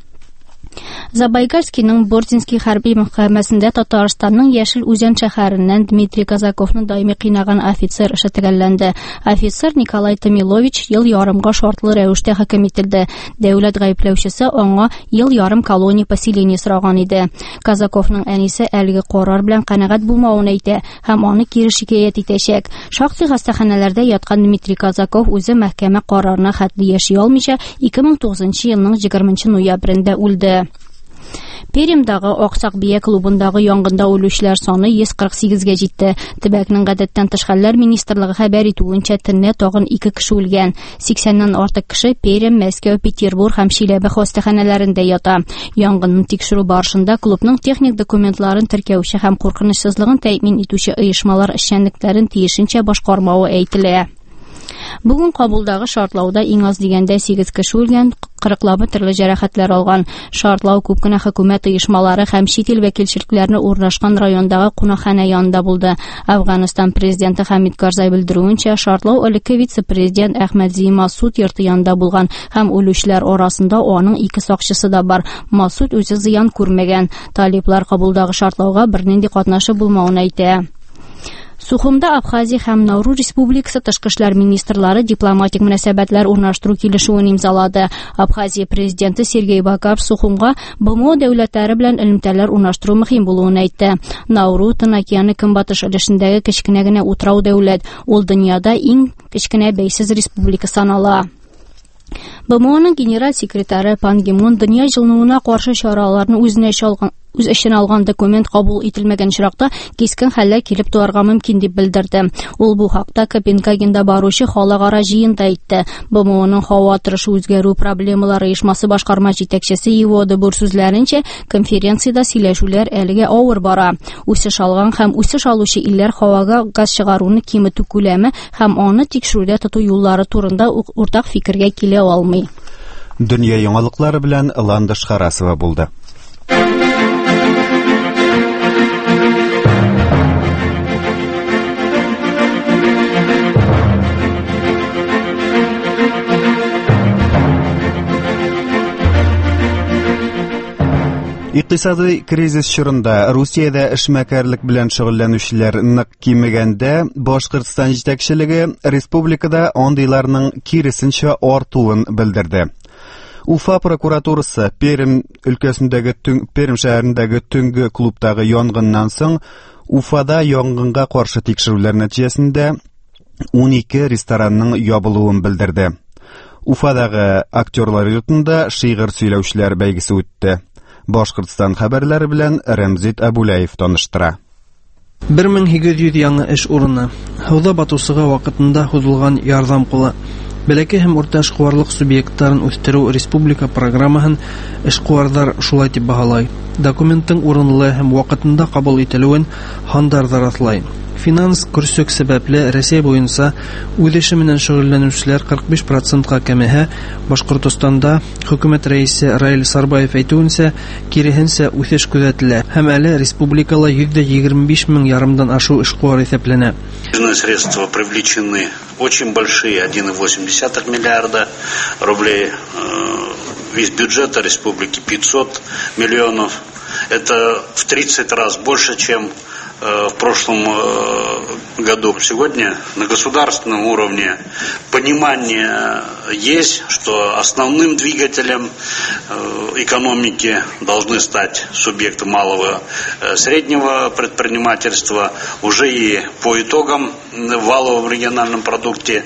Забайкальскийның Борзинский хәрби мәхкәмәсендә Татарстанның Яшел Үзән шәһәреннән Дмитрий Казаковны даими кыйнаган офицер эше төгәлләнде. Офицер Николай Томилович ел ярымга шартлы рәвештә хөкем ителде. Дәүләт гаепләүчесе аңа ел ярым колония поселение сораган иде. Казаковның әнисе әлеге карар белән канәгать булмавын әйтә һәм аны кире шикаят итәчәк. Шактый хастаханәләрдә яткан Дмитрий Казаков үзе мәхкәмә карарына хәтле яши алмыйча 2009 елның 20 ноябрендә үлде. Перемдагы Аксак бия клубындагы янгында үлүчеләр саны 148гә җитте. Төбәкнең гадәттән тыш хәлләр министрлыгы хәбәр итүенчә, төнне тагын 2 кеше үлгән. 80ннан артык кеше Перем, Мәскәү, Петербург һәм Чиләбе хастаханәләрендә ята. Янгынны тикшерү барышында клубның техник документларын теркәүче һәм куркынычсызлыгын тәэмин итүче оешмалар эшчәнлекләрен тиешенчә башкармавы әйтелә. Бүген кабулдагы шартлауда иң аз дигәндә 8 кеше үлгән, 40лабы төрле җәрәхәтләр алган. Шартлау күп кенә хөкүмәт оешмалары һәм чит ил вәкилчелекләренә урнашкан райондагы кунакханә янында булды. Афганистан президенты Хамид Карзай белдерүенчә, шартлау элекке вице-президент Әхмәдзи Масуд йорты янында булган һәм үлүчеләр арасында аның 2 сакчысы да бар. Масуд үзе зыян күрмәгән. Талиблар кабулдагы шартлауга бернинди катнашып булмавын әйтә. Сухумда Абхазия һәм Науру Республикасы тышкы эшләр министрлары дипломатик мөнәсәбәтләр урнаштыру килешүен имзалады. Абхазия президенты Сергей Бакар Сухумга БМО дәүләтләре белән элемтәләр урнаштыру мөһим булуын әйтте. Науру Тын океаны көнбатыш өлешендәге кечкенә генә утрау дәүләт. Ул дөньяда иң кечкенә бәйсез республика санала. БМОның генераль секретары Пан Ги Мун дөнья җылынуына каршы чараларны үз эшенә алган документ кабул ителмәгән чиракта кискен хәлләр килеп туарга мөмкин дип белдерде. Ул бу хакта Копенгагенда баручы халыкара җыенда әйтте. БМОның һава торышы үзгәрү проблемалары оешмасы башкарма җитәкчесе Иво Дебур сүзләренчә, конференциядә сөйләшүләр әлегә авыр бара. Үсеш алган һәм үсеш алучы илләр һавага газ чыгаруны киметү күләме һәм аны тикшерүдә тоту юллары турында уртак фикергә килә алмый. Дөнья яңалыклары белән Ландыш Харасова булды. Икътисади кризис чорында Русиядә эшмәкәрлек белән шөгыльләнүчеләр нык кимегәндә, Башкортстан җитәкчелеге республикада андыйларның киресенчә артуын белдерде. Уфа прокуратурасы Пермь шәһәрендәге төнге клубтагы янгыннан соң Уфада янгынга каршы тикшерүләр нәтиҗәсендә 12 ресторанның ябылуын белдерде. Уфадагы актерлар йортында шигырь сөйләүчеләр бәйгесе үтте. Башкортстан хәбәрләре белән Рәмзит Абулаев таныштыра. 1800 яңа эш урыны. Һауда батусыга вакытында һузылган ярдәм кулы. Бәләкәй һәм урта эшкуарлык субъектларын үстерү республика программаһын эшкуарлар шулай дип баһалай. Документтың урынлы һәм вакытында кабул ителүен Хандар раслай. Финанс көрсөк сәбәпле Россия буенча үз эше менән шөгыльләнүчеләр 45%-ка кәмеһә, Башкортстанда хөкүмәт рәисе Раил Сарбаев әйтүенчә, киресенчә үсеш күзәтелә һәм әле республикала 125 мең ярымдан ашу эшкуар исәпләнә. Средства привлечены очень большие, 1,8 миллиарда рублей. Из бюджета республики 500 миллионов. Это в 30 раз больше, чем в прошлом году. Сегодня на государственном уровне понимание есть, что основным двигателем экономики должны стать субъекты малого среднего предпринимательства. Уже и по итогам в валовом региональном продукте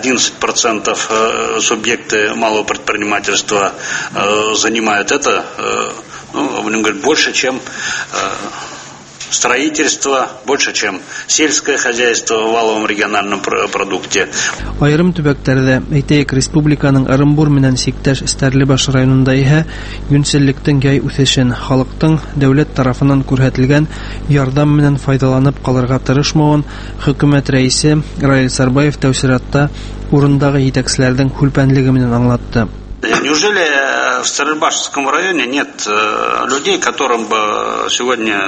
11% субъекты малого предпринимательства занимают это, будем говорить, больше, чем строительство, больше, чем сельское хозяйство в валовом региональном продукте. Айрым төбәктәрдә, әйтәйек, республиканың Орынбур менән сиктәш Стәрлебаш районында иһә юньселлектән яй үсешен, халыктың дәүләт тарафыннан күрһәтелгән ярдәм менән файдаланып калырга тырышмавын хөкүмәт рәисе Раил Сарбаев тәүсиратта урындагы җитәкчеләрнең хулпанлыгы менән аңлатты. Неужели в Старлебашском районе нет людей, которым бы сегодня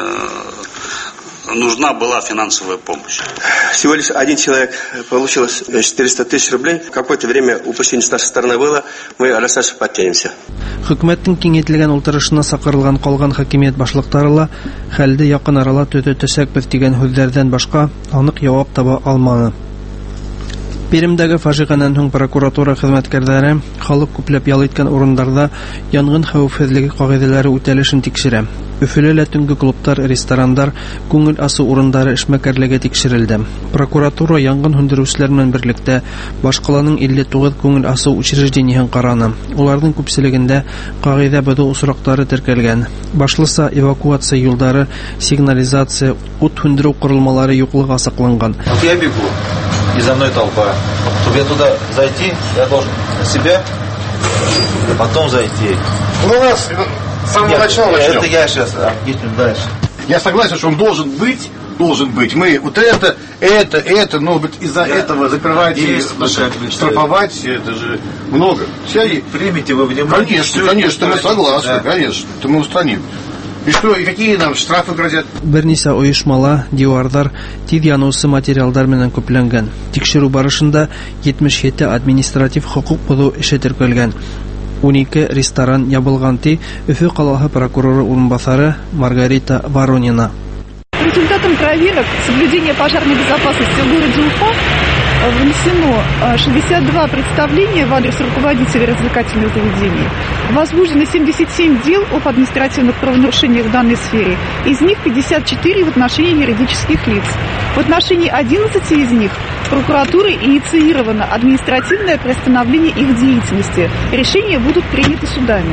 нужна была финансовая помощь? Всего лишь один человек получил 400 тысяч рублей. Какое-то время упущение с нашей стороны было. Мы расстались, подтянемся. Хөкүмәттең киңәйтелгән утырышына сакырылган калган хакимият башлыктары ла хәлде якын арала төзәтәчәкбез дигән сүзләрдән башка анык җавап таба алмады. Пермьдәге фаҗиганән соң прокуратура хезмәткәрләре халык күпләп ял иткән урыннарда янгын хәвефсезлеге кагыйдәләре үтәлешен тикшерә. Өфөлә төнге клублар, рестораннар, күңел асу урыннары эшмәкәрлеге тикшерелде. Прокуратура янгын һүндерүчеләр белән берлектә башкаланың 59 күңел асу учреждениесен караны. Уларның күпселегендә кагыйдә бозу усрактары теркәлгән. Башлыса эвакуация юллары, сигнализация, ут һүндерү корылмалары юклыгы асыкланган. Я бегу. И за мной толпа. Чтобы я туда зайти, я должен себя, потом зайти. Ну, у нас с самого начала начнем. Это я сейчас объясню дальше. Я согласен, что он должен быть. Мы вот это, но из-за этого закрываете, штрафовать, это же много. Примите вы внимание. Конечно, мы согласны, да. Конечно, это мы устраним. И что, и какие нам штрафы грозят? Бернисә оешмала, дивардар, тиз янусы материалдар менән күпләнгән. Тикшерү барышында 77 административ хукук бозу эше теркәлгән. 12 ресторан ябылган ди Өфө каласы прокуроры урынбасары Маргарита Воронина. Результатом проверок соблюдения пожарной безопасности в городе Уфа внесено 62 представления в адрес руководителей развлекательных заведений. Возбуждено 77 дел об административных правонарушениях в данной сфере. Из них 54 в отношении юридических лиц. В отношении 11 из них прокуратурой инициировано административное приостановление их деятельности. Решения будут приняты судами.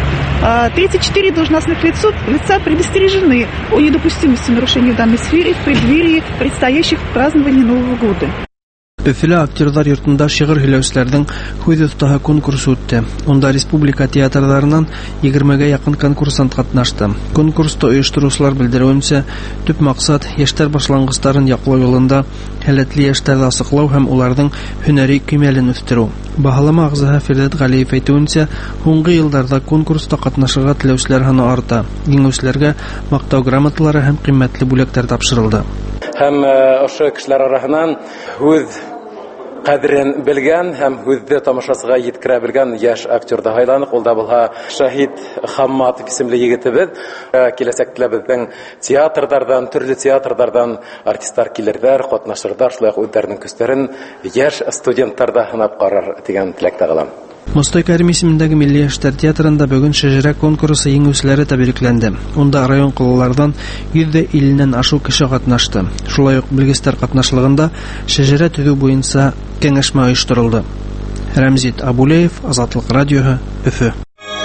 34 должностных лица предостережены о недопустимости нарушений в данной сфере в преддверии предстоящих празднований Нового года. Өфөлә актерлар йортында шигырь һөйләүчеләрнең күз остагы конкурсы үтте. Онда республика театрларынан 20-гә якын конкурсант катнашты. Конкурста оештыручылар белдерүенчә, төп максат яшьтәр башлангычларын яклау юлында һәләтле яшьтәрне асыклау һәм уларның һөнәри кимәлен үстерү. Баһалама агза Фирдәт Галиев әйтүенчә, соңгы елларда конкурста катнашырга теләүчеләр саны арта. Җиңүчеләргә мактау грамоталары һәм кыйммәтле бүләкләр тапшырылды. Һәм ошо кешеләр арасыннан үз кадерен белгән һәм үзде тамашасыга җиткерә белгән яшь актерда һайланык. Ул да булһа Шаһид Хамматов исемле егетебез. Киләсәктә безнең театрдардан, төрле театрдардан артистлар килердәр, катнашырдар, шулай ук үзләренең күстәрен яшь студентларда һынап карар дигән теләктә калам. Мостай Кәрим исемендәге Милли яшьләр театрында бүген шәҗәрә конкурсы еңүчеләре тәбрикләнде. Унда район кыллардан 150-нән ашу кеше катнашты. Шулай ук белгечләр катнашлыгында шәҗәрә төзү буенча киңәшмә оештырылды. Рамзит Абулеев, Азатлык радиоһы, Өфө.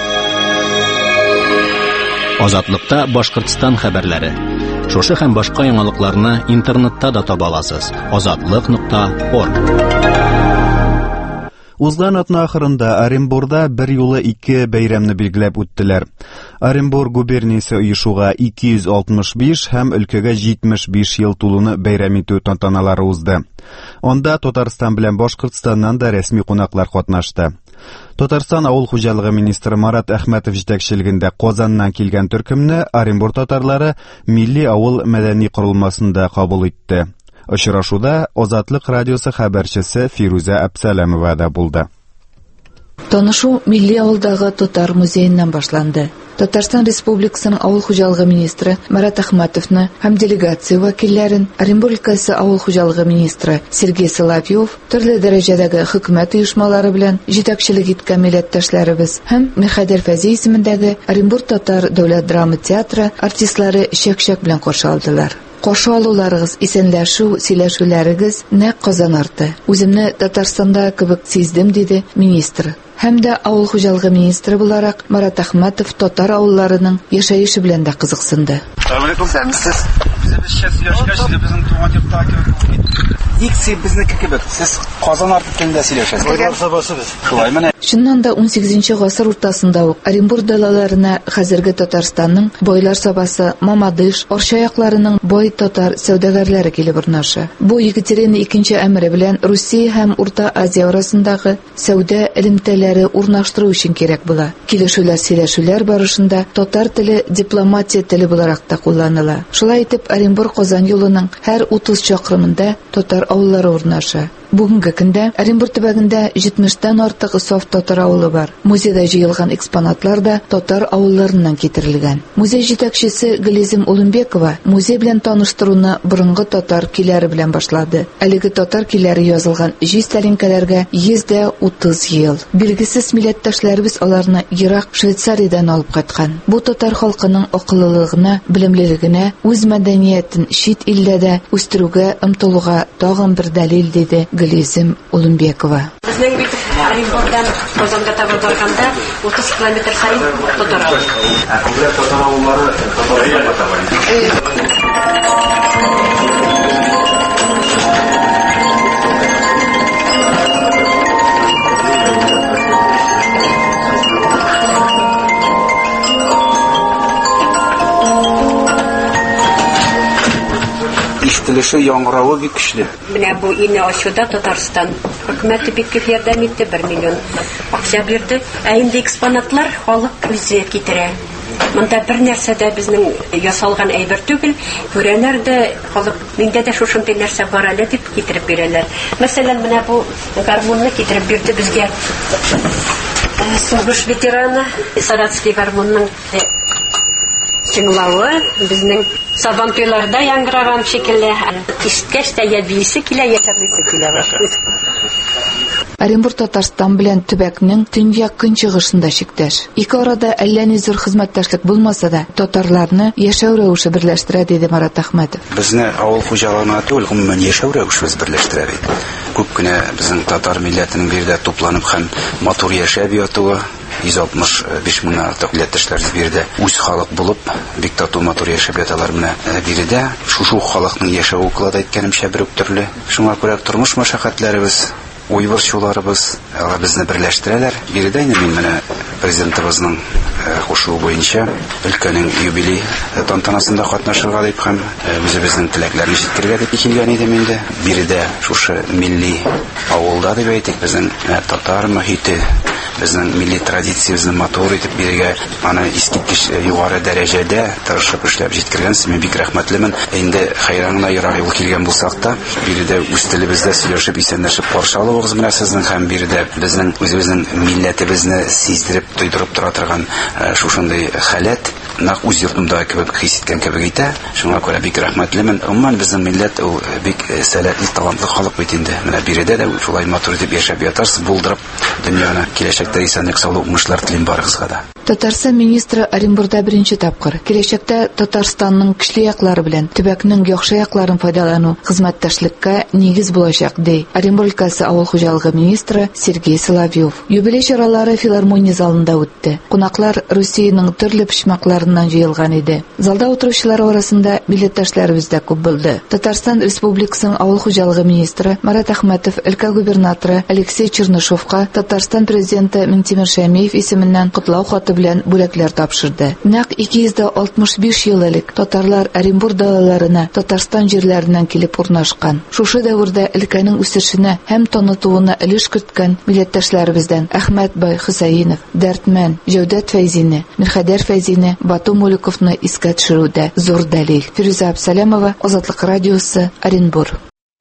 Азатлыкта Башкортстан хәбәрләре. Шушы һәм башка яңалыкларны интернетта да таба аласыз. azatlyk.org. Узган атна ахырында Оренбурда бер юлы 2 бәйрәмне билгеләп үттеләр. Оренбур губерниясе оешуга 265 һәм өлкәгә 75 ел тулуны бәйрәм итү тантаналары узды. Онда Татарстан белән Башкортстаннан да рәсми кунаклар катнашты. Татарстан авыл хуҗалыгы министры Марат Әхмәтов җитәкчелегендә Казаннан килгән төркемне Оренбур татарлары Милли авыл мәдәни корылмасында кабул итте. Очрашуда Азатлык радиосы хәбәрчесе Фируза Әпсәләмова да булды. Танышу Милли авылдагы татар музееннән башланды. Татарстан Республикасының авыл хуҗалыгы министры Марат Әхмәтовны һәм делегация вәкилләрен Оренбур өлкәсе авыл хуҗалыгы министры Сергей Соловьев, төрле дәрәҗәдәге хөкүмәт оешмалары белән җитәкчелек иткән милләттәшләребез һәм Михәдәр Фәзи исемендәге Оренбур татар дәүләт драма театры артистлары чәк-чәк белән каршы алдылар. Каршы алуларыгыз, исәнләшү, сөйләшүләрегез нәкъ Казан арты. Үземне Татарстанда кебек сиздем, диде министр. Һәм дә авыл хуҗалыгы министры буларак Марат Әхмәтов татар авылларының яшәеше белән дә кызыксынды. Дикция безнеке кебек. Сез Казан арты телендә сөйләшәсез. Байлар сабасы без. Шулай менә. Шуннан да 18-нче гасыр уртасында ук Оренбур далаларына хәзерге Татарстанның байлар сабасы, Мамадыш, Арчаякларының бай татар сәүдәгәрләре килеп урнаша. Бу Екатерина II әмере белән Русия һәм Урта Азия арасындагы сәүдә элемтәләре урнаштыру өчен кирәк була. Килешүләр, сөйләшүләр барышында татар теле дипломатия теле буларак та кулланыла. Шулай итеп, Оренбур-Казан юлының һәр 30 чакрымында татар авыллары урнаша. Бүгенге көндә Оренбур төбәгендә 70-тән артык саф татар авылы бар. Музейда җыелган экспонатлар да татар авылларыннан китерелгән. Музей җитәкчесе Глизим Улымбекова музей белән таныштыруны борынгы татар көйләре белән башлады. Әлеге татар көйләре язылган 100 тәлинкәләргә 130 ел. Билгесез милләттәшләребез аларны ерак Швейцариядән алып кайткан. Бу татар халкының акыллылыгына, белемлелегенә, үз мәдәниятен чит илдә дә үстерүгә омтылуга тагын бер дәлил, диде Глизим Улымбекова. Безнең бит Оренбурдан Казанга таба барганда 30 километр сайын татар авылы. Күпләп татар авыллары татар татар. Ишетелеше яңгыравы бик көчле. Менә бу ине ачуда Татарстан хөкүмәте бик күп ярдәм итте, 1 миллион акча бирде. Ә инде экспонатлар халык үзе китерә. Монда бер нәрсә дә безнең ясалган әйбер түгел. Күрәләр дә халык миндә дә шушындай нәрсә бар әле дип китереп бирәләр. Мәсәлән, менә бу гармунны китереп бирде безгә. Сугыш ветераны Саратский гармунның чыңлавы безнең Сабан туйларда яңгыраган шикелле. Ишеткәч тә ябисе килә, яшәрлесе килә башлый. Оренбур Татарстан белән төбәкнең төньяк көнчыгышында чиктәш. Ике арада әллә ни зур хезмәттәшлек булмаса да, татарларны яшәү рәвеше берләштерә, диде Марат Әхмәтов. Безне авыл хуҗалыгына түгел, гомумән яшәү рәвешебез берләштерә. Күп кенә безнең татар милләтенең бирдә тупланып һәм матур яшәп ятуы, 165 меңнән артык милләттәшләребез бирдә үз халык булып, бик тату матур яшәп яталар менә бирдә. Шушы халыкның яшәү укылада әйткәнемчә бер үк төрле. Шуңа күрә тормыш мәшәкатьләребез, уйвырчуларыбыз безне берләштерәләр. Бирдә инде мин менә президентыбызның кушуы буенча өлкәнең юбилей тантанасында катнашырга дип һәм үзебезнең теләкләрне җиткергә дип килгән идем инде. Бирдә шушы милли авылда дип әйтик, безнең татар мөхите, безнең милли традициябызны матур итеп бирергә, аны искиткеч югары дәрәҗәдә тырышып эшләп җиткергәнсез. Мин бик рәхмәтлемен. Инде хәйранына ярар юл килгән булсак та, бирдә үз телебездә сөйләшеп, исәнләшеп каршы алуыгыз менә сезнең һәм бирдә безнең үзебезнең милләтебезне сиздереп, тойдырып тора торган шушындый халәт нәкъ үз йортымдагы кебек хис иткән кебек итә. Шуңа күрә бик рәхмәтлемен. Умман безнең милләт ул бик сәләтле, талантлы халык бит инде. Менә биредә дә шулай матур итеп яшәп ятарсыз, булдырып дөньяны киләчәктә исәнлек, саулык, уңышлар телим барыгызга да. Татарстан министры Оренбурда беренче тапкыр киләчәктә Татарстанның көчле яклары белән төбәкнең яхшы якларын файдалану хезмәттәшлеккә нигез булачак, ди Оренбур өлкәсе авыл хуҗалыгы министры Сергей Соловьев. Юбилей чаралары филармония залында үтте. Кунаклар Россиянең төрле почмакларыннан җыелган иде. Залда утыручылар арасында милләттәшләребез дә күп булды. Татарстан Республикасының авыл хуҗалыгы министры Марат Әхмәтов өлкә губернаторы Алексей Чернышевка Татарстан президенты Минтимер Шәймиев исеменнән котлау хаты белән бүләкләр тапшырды. Нәкъ 265 ел элек татарлар Оренбур далаларына Татарстан җирләреннән килеп урнашкан. Шушы дәвердә өлкәнең үсешенә һәм танытуына өлеш керткән милләттәшләребездән Әхмәт бай Хөсәенов, Дәртмән, Җәүдәт Фәйзине, Мирхәдәр Фәйзине, Бату Муликовны искә төшерүдә зур дәлил. Фируза Абсалямова, Азатлык радиосы, Оренбур.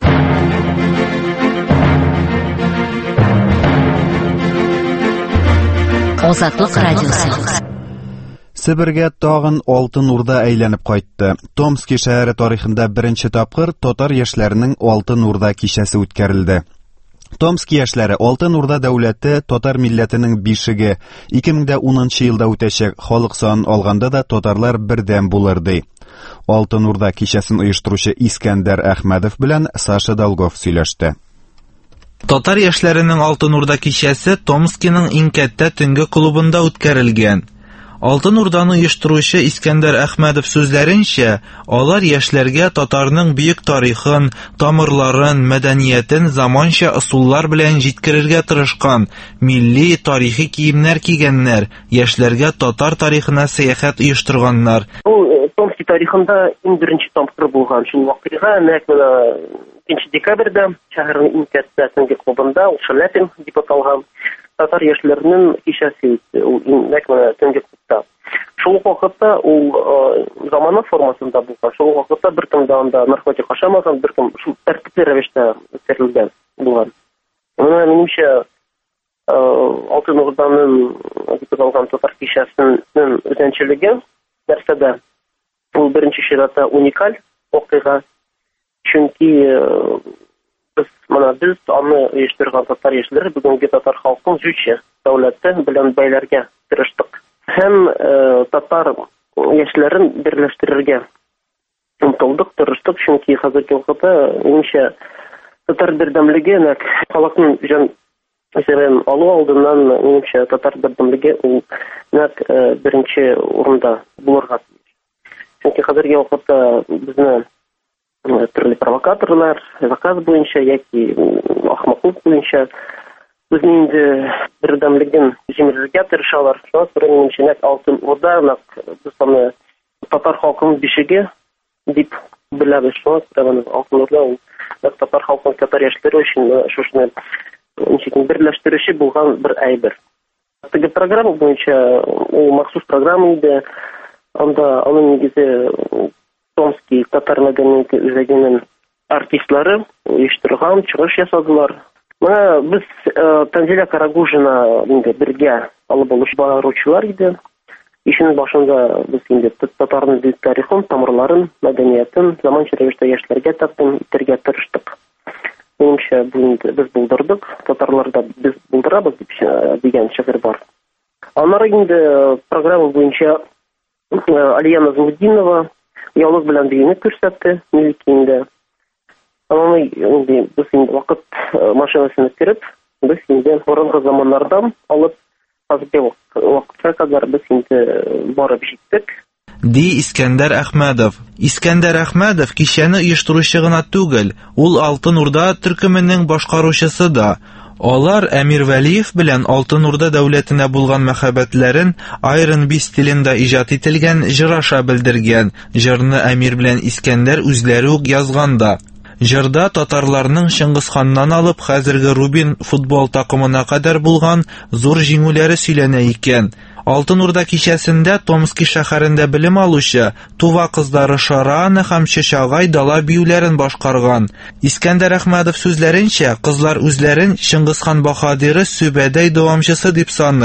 Азатлык радиосы. Себергә тагын Алтын Урда әйләнеп кайтты. Томски шәһәре тарихында беренче тапкыр татар яшьләренең Алтын Урда кичәсе үткәрелде. Томски яшьләре Алтын Урда дәүләте татар милләтенең бишеге 2010 елда үтәчәк, халык сан алганда да татарлар бердәм булыр ди. Алтын Урда кичәсен оештыручы Искәндәр Әхмәдов белән Саша Долгов сөйләште. Татар яшьләренең Алтын Урда кичәсе Томскиның иң кәттә төнге клубында үткәрелгән. Алтын Урданы оештыручы Искәндәр Әхмәдов сүзләренчә, алар яшьләргә татарның бөек тарихын, тамырларын, мәдәниятен заманча ысуллар белән җиткерергә тырышкан, милли тарихи киемнәр кигәннәр, яшьләргә татар тарихына сәяхәт оештырганнар. Томски тарихында иң беренче тапкыр булган шул вакыйга нәкъ 2 декабрьдә шәһәрнең иң кәттә төнге клубында Шәләпин дип аталган татар яшьләренең кичәсе нәкъ төнге клубта. Шул вакытта ул замана формасында булган. Шул вакытта беркем дә анда наркотик ашамаган, беркем шул тәртипле рәвештә үткәрелгән булган. Менә минемчә Алтын Урданың дип аталган татар кичәсенең үзенчәлеге нәрсәдә? Ул беренче чиратта уникаль вакыйга. Чөнки biz аны оештырган татар яшьләре бүгенге татар халкын зүче дәүләттән белән бәйләргә тырыштык. Һәм татар яшьләрен берләштерергә омтылдык, тырыштык, чөнки хәзерге вакытта инша татар бердәмлеге нәкъ халыкның җан әсәрен алу алдыннан инша татар бердәмлеге ул нәкъ беренче урында булырга. Чөнки хәзерге вакытта безне төрле провокаторлар, заказ буенча яки ахмаклык буенча безне инде бердәмлеген җимерергә тырышалар. Шуңа күрә минемчә Алтын Урда без аны татар халкының бишеге дип беләбез. Шуңа күрә Алтын Урда татар халкының татар яшьләре өчен шушны берләштерүче булган бер әйбер. Теге программа буенча ул махсус программа иде. Анда аның нигезе Томский татар мәдәният үзәгенең артистлары оештырган, чыгыш ясадылар. Менә без Танзиля Карагужина инде бергә алып баручылар иде. Ишенең башында без инде татарның бөек тарихын, тамырларын, мәдәниятен заманча рәвештә яшьләргә тәкъдим итәргә тырыштык. Минемчә, без булдырдык, татарлар да без булдырабыз дигән шигырь бар. Аннары инде программа буенча Алия Назмутдинова ялык белән бийне күрсәтте милкиндә. Аны инде без инде вакыт машинасына кереп, без инде борынгы заманнардан алып хәзерге вакытка кадәр без инде барып җиттек. Ди Искәндәр Әхмәдов. Искәндәр Әхмәдов кичәне оештыручы гына түгел, ул Алтын Урда төркеменең башкаручысы да. Алар Әмир Вәлиев белән Алтын Урда дәүләтенә булган мәхәббәтләрен Айрон Би стилендә иҗат ителгән җыраша белдергән. Җырны Әмир белән Искәндәр үзләре үк язган да. Җырда татарларның Шыңгызханнан алып хәзерге Рубин футбол такымына кадәр булган зур җиңүләре сөйләнә икән. Алтын Урда кичәсендә Томски шәһәрендә белем алучы Тува кызлары Шарана һәм Чечагай дала биюләрен башкарган. Искәндәр Әхмәдов сүзләренчә, кызлар үзләрен Шыңгызхан Баһадиры Сүбәдәй дәвамчысы дип саный.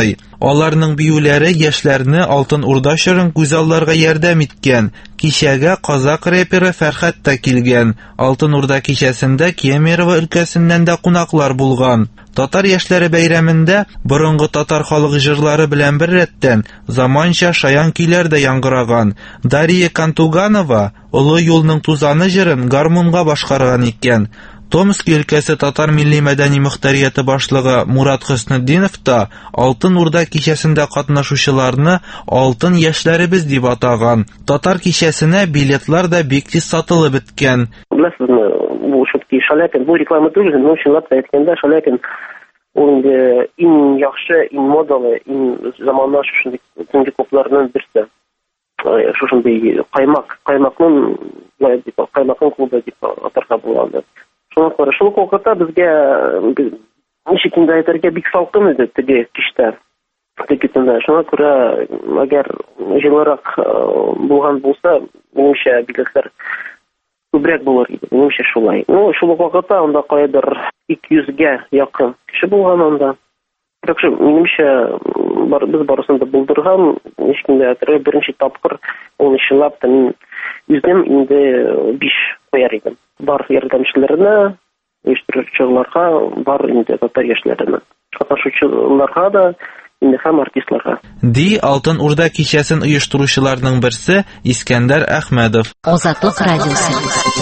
Аларның биюләре яшьләрне Алтын Урда чорын күзалларга ярдәм иткән. Кичәгә казак рэперы Фәрхәт тә килгән. Алтын Урда кичәсендә Кемерово өлкәсеннән дә кунаклар булган. Татар яшьләре бәйрәмендә борынгы татар халык җырлары белән бер рәттән заманча шаян көйләр дә яңгыраган. Дарья Кантуганова Олы юлның тузаны җырын гармунга башкарган икән. Томск өлкәсе татар милли мәдәни мөхтәрияте башлыгы Мурат Хөснетдинов та Алтын Урда кичәсендә катнашучыларны алтын яшьләребез дип атаган. Татар кичәсенә билетлар да бик тиз сатылып беткән. Bu şutki Şalyapin, bu reklama түгел, но очень латта әйткәндә Шаляпин ул иң яхшы, иң модалы, иң заманлы шундый клубларның берсе. Шушындый каймакның клубы дип атарга була. Шуңа күрә шул вакытта безгә ничек инде әйтергә бик салкын иде теге кичтә. Шуңа күрә әгәр җылырак булган булса, минемчә билетлар күбрәк булыр иде. Минемчә шулай. Шул вакытта анда кайдыр 200-гә якын кеше булган анда. Минемчә без барысын да булдырган, һичкемдә беренче тапкыр ул чынлап та мин үзем инде 5 куяр идем. Бар ярдәмчеләренә, оештыручыларга, бар инде татар яшьләренә. Катнашучыларга да, инде һәм артистларга. Ди Алтын Урда кичәсен оештыручыларның берсе Искәндәр Әхмәдов. Азатлык радиосы.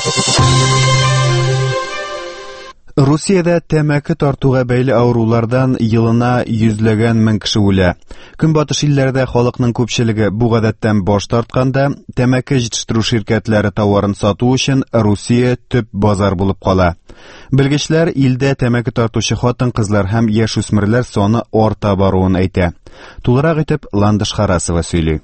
Русиядә тәмәке тартуга бәйле авырулардан елына йөзләгән мең кеше үлә. Көнбатыш илләрдә халыкның күпчелеге бу гадәттән баш тартканда, тәмәке җитештерү ширкәтләре товарын сату өчен Русия төп базар булып кала. Белгечләр илдә тәмәке тартучы хатын-кызлар һәм яшүсмерләр саны арта баруын әйтә. Тулырак итеп Ландыш Харасова сөйли.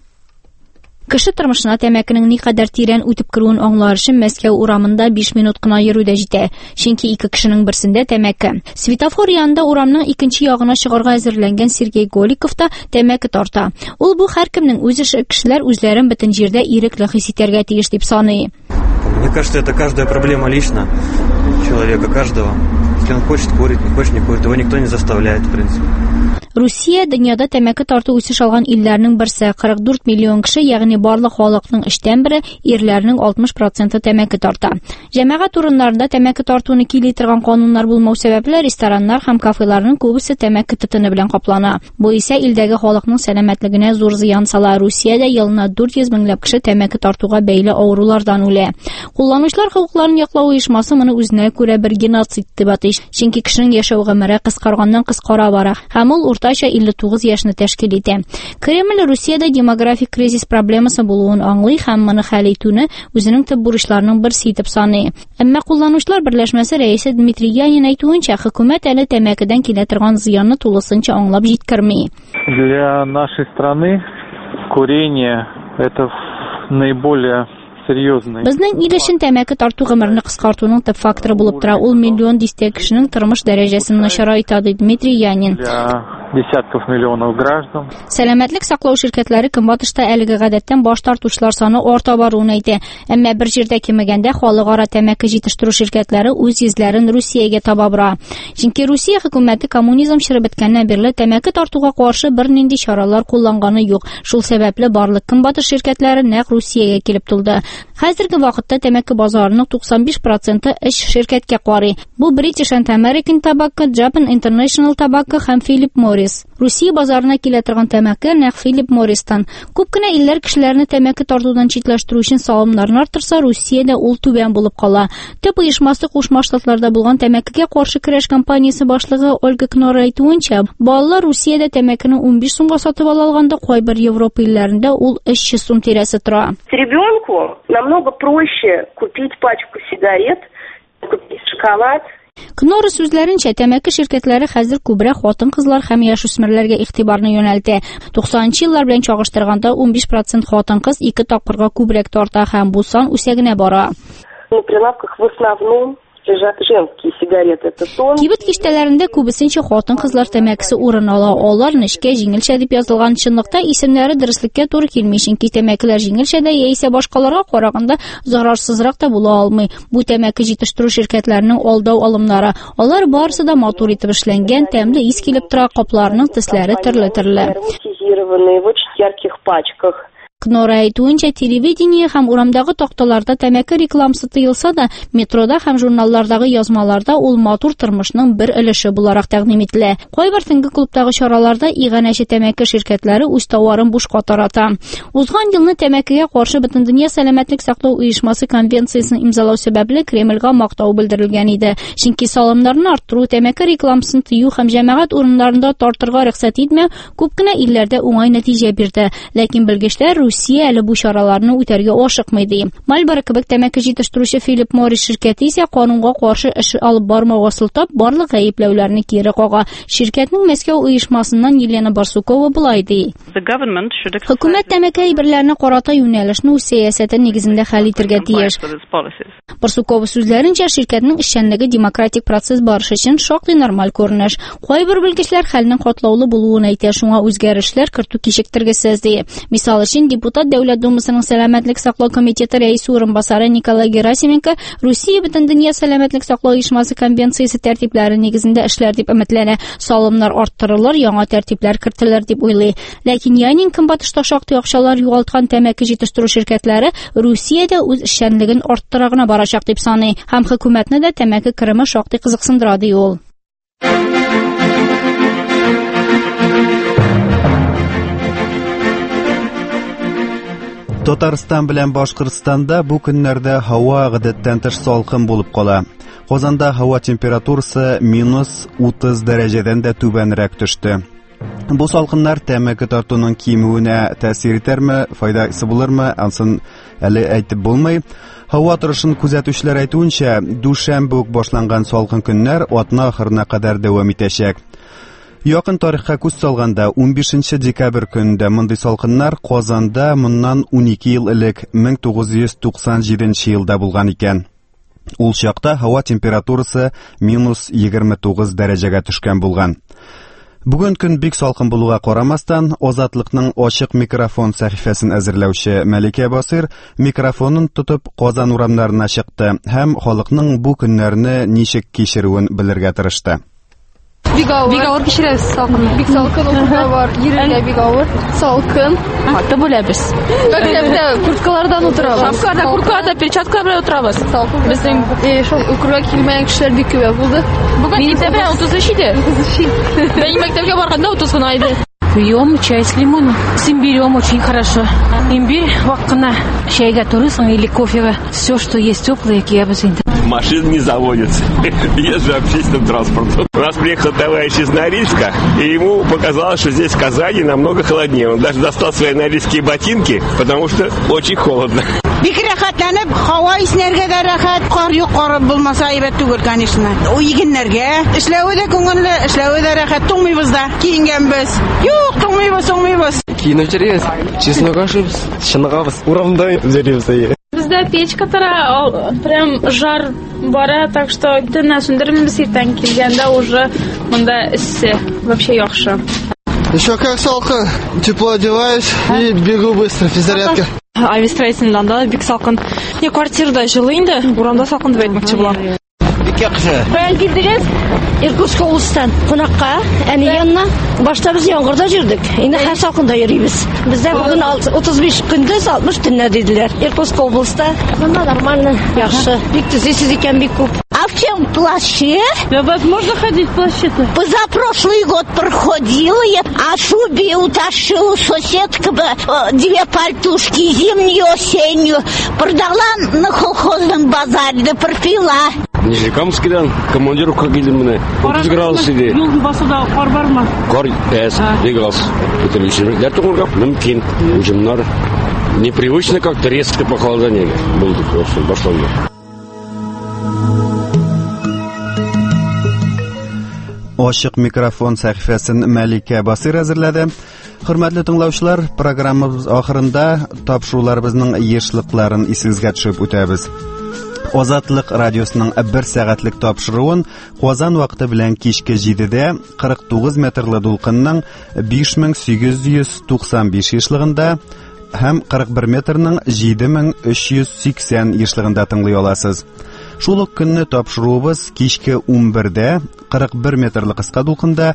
Кеше тормышына тәмәкенең никадәр тирән үтеп керүен аңлар өчен Мәскәү урамында 5 минут кына йөрүдә җитә. Чөнки ике кешенең берсендә тәмәке. Светофор янында урамның икенче ягына чыгарга әзерләнгән Сергей Голиков та тәмәке тарта. Ул бу һәркемнең үз эше, кешеләр үзләрен бөтен җирдә ирекле хис итәргә тиеш дип саный. Мне кажется, это каждая проблема лично человека, каждого. Если он хочет курить, не хочет не курить, его никто не заставляет, в принципе. Русия дөньяда тәмәке тарту үсеш алган илләрнең берсе, 44 миллион кеше, ягъни барлык халыкның 3тән бире, ирләрнең 60% тәмәке тарта. Җәмәгать урыннарында тәмәке тартуны кили торган кануннар булмау сәбәпле рестораннар һәм кафеларның күбесе тәмәке тотыны белән каплана. Бу исә илдәге халыкның сәламәтлегенә зур зыян сала. Русиядә елына 400 меңләп кеше тәмәке тартуга бәйле авырулардан үлә. Кулланучылар хокукларын яклау оешмасы моны үзенә күрә бер геноцид дип атый. Чөнки кешенең яшәү гомере кыскарганнан-кыскара бара һәм ул уртача 59 яшьне тәшкил итә. Кремль Русиядә демографик кризис проблемасы булуын аңлый һәм моны хәл итүне үзенең төп бурычларының берсе итеп саный. Әмма кулланучылар берләшмәсе рәисе Дмитрий Янин әйтүенчә, хөкүмәт әле тәмәкедән килә торган зыянны тулысынча аңлап җиткерми. Для нашей страны курение это наиболее Безнең ил өчен тәмәке тарту гомерне кыскартуның төп факторы булып тора. Ул миллион дистә кешенең тормыш дәрәҗәсен начарайта, ди Дмитрий Янин. Десятков миллионов граждан. Сәламәтлек саклау ширкәтләре Көнбатышта әлеге гадәттән баш тартучылар саны арта баруын әйтә. Әмма бер җирдә кимегәндә халыкара тәмәке җитештерү ширкәтләре үз йөзләрен Русиягә таба бара. Чөнки Русия хөкүмәте коммунизм чоры беткәннән бирле тәмәке тартуга каршы бернинди чаралар кулланганы юк. Шул сәбәпле барлык Көнбатыш ширкәтләре нәкъ Русиягә килеп тулды. Хәзерге вакытта тәмәке базарының 95% эш ширкәткә карый. Бу British and American Tobacco, Japan International Tobacco һәм Philip Morris. Русия базарына килә торган тәмәке нәкъ Philip Morris'тан. Күп кенә илләр кешеләрне тәмәке тартудан читләштерү өчен салымнарны арттырса, Русиядә ул түбән булып кала. Төп оешмасы Кушма Штатларда булган тәмәкегә каршы көрәш компаниясе башлыгы Ольга Кнор әйтүенчә, балалар Русиядә тәмәкене 15 сумга сатып ала алганда, кайбер Европа илләрендә ул 300 сум тирәсе тора. Ребенку намного проще купить пачку сигарет, купить шоколад. Кнор сүзләренчә, тәмәке ширкәтләре хәзер күбрәк хатын-кызлар һәм яшүсмерләргә игътибарны юнәлтә. 90нчы еллар белән чагыштырганда 15% хатын-кыз 2 тапкырга күбрәк тарта һәм бу сан үсә генә бара. На прилавках в основном женские сигареты это тон. Кибет киштәләрендә күбесенчә хатын-кызлар тәмәкесе урын ала. Алар нечкә җиңелчә дип язылган, чынлыкта исемнәре дөреслеккә туры килми, чөнки тәмәкеләр җиңелчә дә яисә башкаларга караганда зарарсызрак та була алмый. Бу тәмәке җитештерү ширкәтләренең алдау алымнары. Алар барысы да матур итеп эшләнгән, тәмле ис килеп тора, капларының төсләре төрле-төрле. В очень ярких пачках. Кнора әйтүенчә, телевидение һәм урамдагы такталарда тәмәке рекламасы тыелса да, метрода һәм журналлардагы язмаларда ул матур тормышның бер өлеше буларак тәкъдим ителә. Кайбер төнге клубтагы чараларда иганәче тәмәке ширкәтләре үз товарын бушка тарата. Узган елны тәмәкегә каршы Бөтендөнья сәламәтлек саклау оешмасы конвенциясын имзалау сәбәпле Кремльгә мактау белдерелгән иде. Чөнки салымнарны арттыру, тәмәке рекламасын тыю һәм җәмәгать урыннарында тартырга рөхсәт итмәү күп кенә илләрдә уңай нәтиҗә бирде. Ләкин белгечләр Россия әле бу чараларны үтәргә ашыкмый ди. Мальборо кебек тәмәке җитештерүче Philip Morris ширкәте исә канунга каршы эш алып бармауга сылтап, барлык гаепләүләрне кире кага. Ширкәтнең Мәскәү оешмасыннан Елена Барсукова булай ди. Хөкүмәт тәмәке әйберләренә карата юнәлешне үз сәясәте нигезендә хәл итәргә тиеш. Барсукова сүзләренчә, ширкәтнең эшчәнлеге демократик процесс барышы өчен шактый нормаль күренеш. Кайбер белгечләр хәлнең катлаулы булуын әйтә, шуңа үзгәрешләр кертү кичектергесез ди. Мисал өчен, депутат Дәүләт Думасының сәламәтлек саклау комитеты рәисе урынбасары Николай Герасименко Россия Бөтендөнья сәламәтлек саклау оешмасы конвенциясе тәртипләре нигезендә эшләр дип өметләнә. Салымнар арттырылыр, яңа тәртипләр кертелер дип уйлый. Ләкин Янин Көнбатышта шактый акчалар югалткан тәмәке җитештерү ширкәтләре Россиядә үз эшчәнлеген арттыра гына барачак дип саный һәм хөкүмәтне дә тәмәке кырымы шактый кызыксындыра ди ул. Татарстан белән Башкортстанда бу көннәрдә һава гадәттән тыш салкын булып кала. Казанда һава температурасы -30 дәрәҗәдән дә түбәнрәк төште. Бу салкыннар тәмәке тартуның кимүенә тәэсир итәрме, файдасы булырмы, ансын әле әйтеп булмый. Һава торышын күзәтүчеләр әйтүенчә, дүшәмбе үк башланган салкын көннәр атна ахырына кадәр дәвам итәчәк. Якын тарихка күз салганда 15 декабрь көнендә мондый салкыннар Казанда моннан 12 ел элек 1997 елда булган икән. Ул чакта һава температурасы -29 дәрәҗәгә төшкән булган. Бүген көн бик салкын булуга карамастан, Азатлыкның ачык микрофон сәхифәсен әзерләүче Мәликә Басир микрофонын тотып Казан урамнарына чыкты һәм халыкның бу көннәрне ничек кичерүен белергә тырышты. Бик авыр кичерәбез салкын. Бик салкын урында бар, йөрергә бик авыр. Салкын. Хатта беләбез. Мәктәптә курткалардан утырабыз. Шапкада, курткада, перчаткалар белән утырабыз. Безнең шул укырга килмәгән кешеләр бик күп булды. Бүген мәктәптә 33 иде. Бәйнең мәктәпкә барганда 30 гына иде. Пьем чай с лимоном. С имбирем очень хорошо. Имбирь вакына чайга турысың или кофега. Все, что есть теплое, киябыз инде. Машина не заводится. Езжу общественным транспортом. У нас приехал товарищ из Норильска, и ему показалось, что здесь в Казани намного холоднее. Он даже достал свои норильские ботинки, потому что очень холодно. Бик рәхәтләнеп, һава иснәргә дә рәхәт, кар юк, кар булмаса әйбәт түгел, конечно. У игеннәргә эшләүе дә күңелле, эшләүе дә рәхәт, туңмыйбыз да, киенгәнбез. Юк, туңмыйбыз. Киенүчерез, честно кажется, чынагабыз, урамда үзәрибез. Бездә печка тора, прям жар бара, так что төннән сүндермибез, иртән килгәндә уже монда эссе, вообще яхшы. Еще как салкын, тепло одеваюсь и бегу быстро, физзарядка. Авиастроительныйдан да бик салкын. Не квартирада жылы инде, урамда салкын дип әйтмәкче булам. Бик яхшы. Каян килдегез? Иркутск облыстан кунакка, әни янына. Башта без яңгырда жүрдек. Инде һәр салкында йөрибез. Бездә бүген 35 көндез 60 төннә диделәр. Иркутск облыста. Монда нормально, яхшы. Бик төзисез икән, бик күп. А в чем плаще? Можно ходить в плаще-то? Позапрошлый год проходила я, а шубе утащила соседка бы 2 пальтушки, зимнюю, осеннюю. Продала на колхозном базаре, да пропила. Нижнекамскидан командировка келдім міне 30 градус иде. Юлдың басында қар бар ма? Қар бек аз. Көтерілушілер тұғырға мүмкін. Ұжымдар непривычно как-то резко похолодание болды башланды. Ачык микрофон сәхифәсен Мәликә Басир әзерләде. Хөрмәтле тыңлаучылар, программабыз ахырында тапшыруларыбызның ешлыкларын исегезгә төшеп үтәбез. Азатлык радиосының 1 сәгатьлек тапшыруын Казан вакыты белән кичке 7дә 49 метрлы дулкынның 5895 ешлыгында һәм 41 метрның 7380 ешлыгында тыңлый аласыз. Шул ук көнне тапшыруыбыз кичке 11дә 41 метрлы кыска дулкында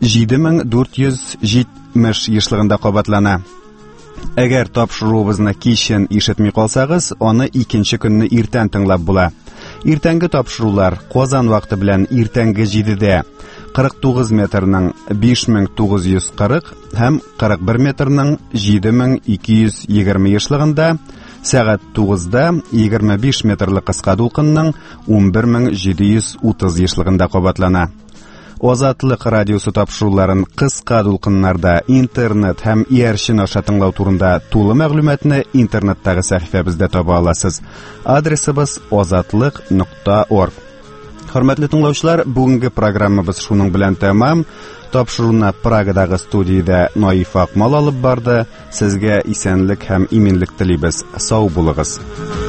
7470 ешлыгында кабатлана. Әгәр тапшыруыбызны кичен ишетми калсагыз, аны икенче көнне иртән тыңлап була. Иртәнге тапшырулар Казан вакыты белән иртәнге 7дә 49 метрның 5940 һәм 41 метрның 7220 ешлыгында, сәгать 9да 25 метрлы кыска дулкынның 11730 ешлыгында кабатлана. Азатлык радиосы тапшыруларын кыска дулкыннарда, интернет һәм иярчен аша тыңлау турында тулы мәгълүматны интернеттагы сәхифәбездә таба аласыз. Адресыбыз azatlyk.org. Хөрмәтле тыңлаучылар, бүгенге программабыз шуның белән тәмам. Тапшыруны Прагадагы студиядә Наиф Акмал алып барды. Сезгә исәнлек һәм иминлек телибез. Сау булыгыз.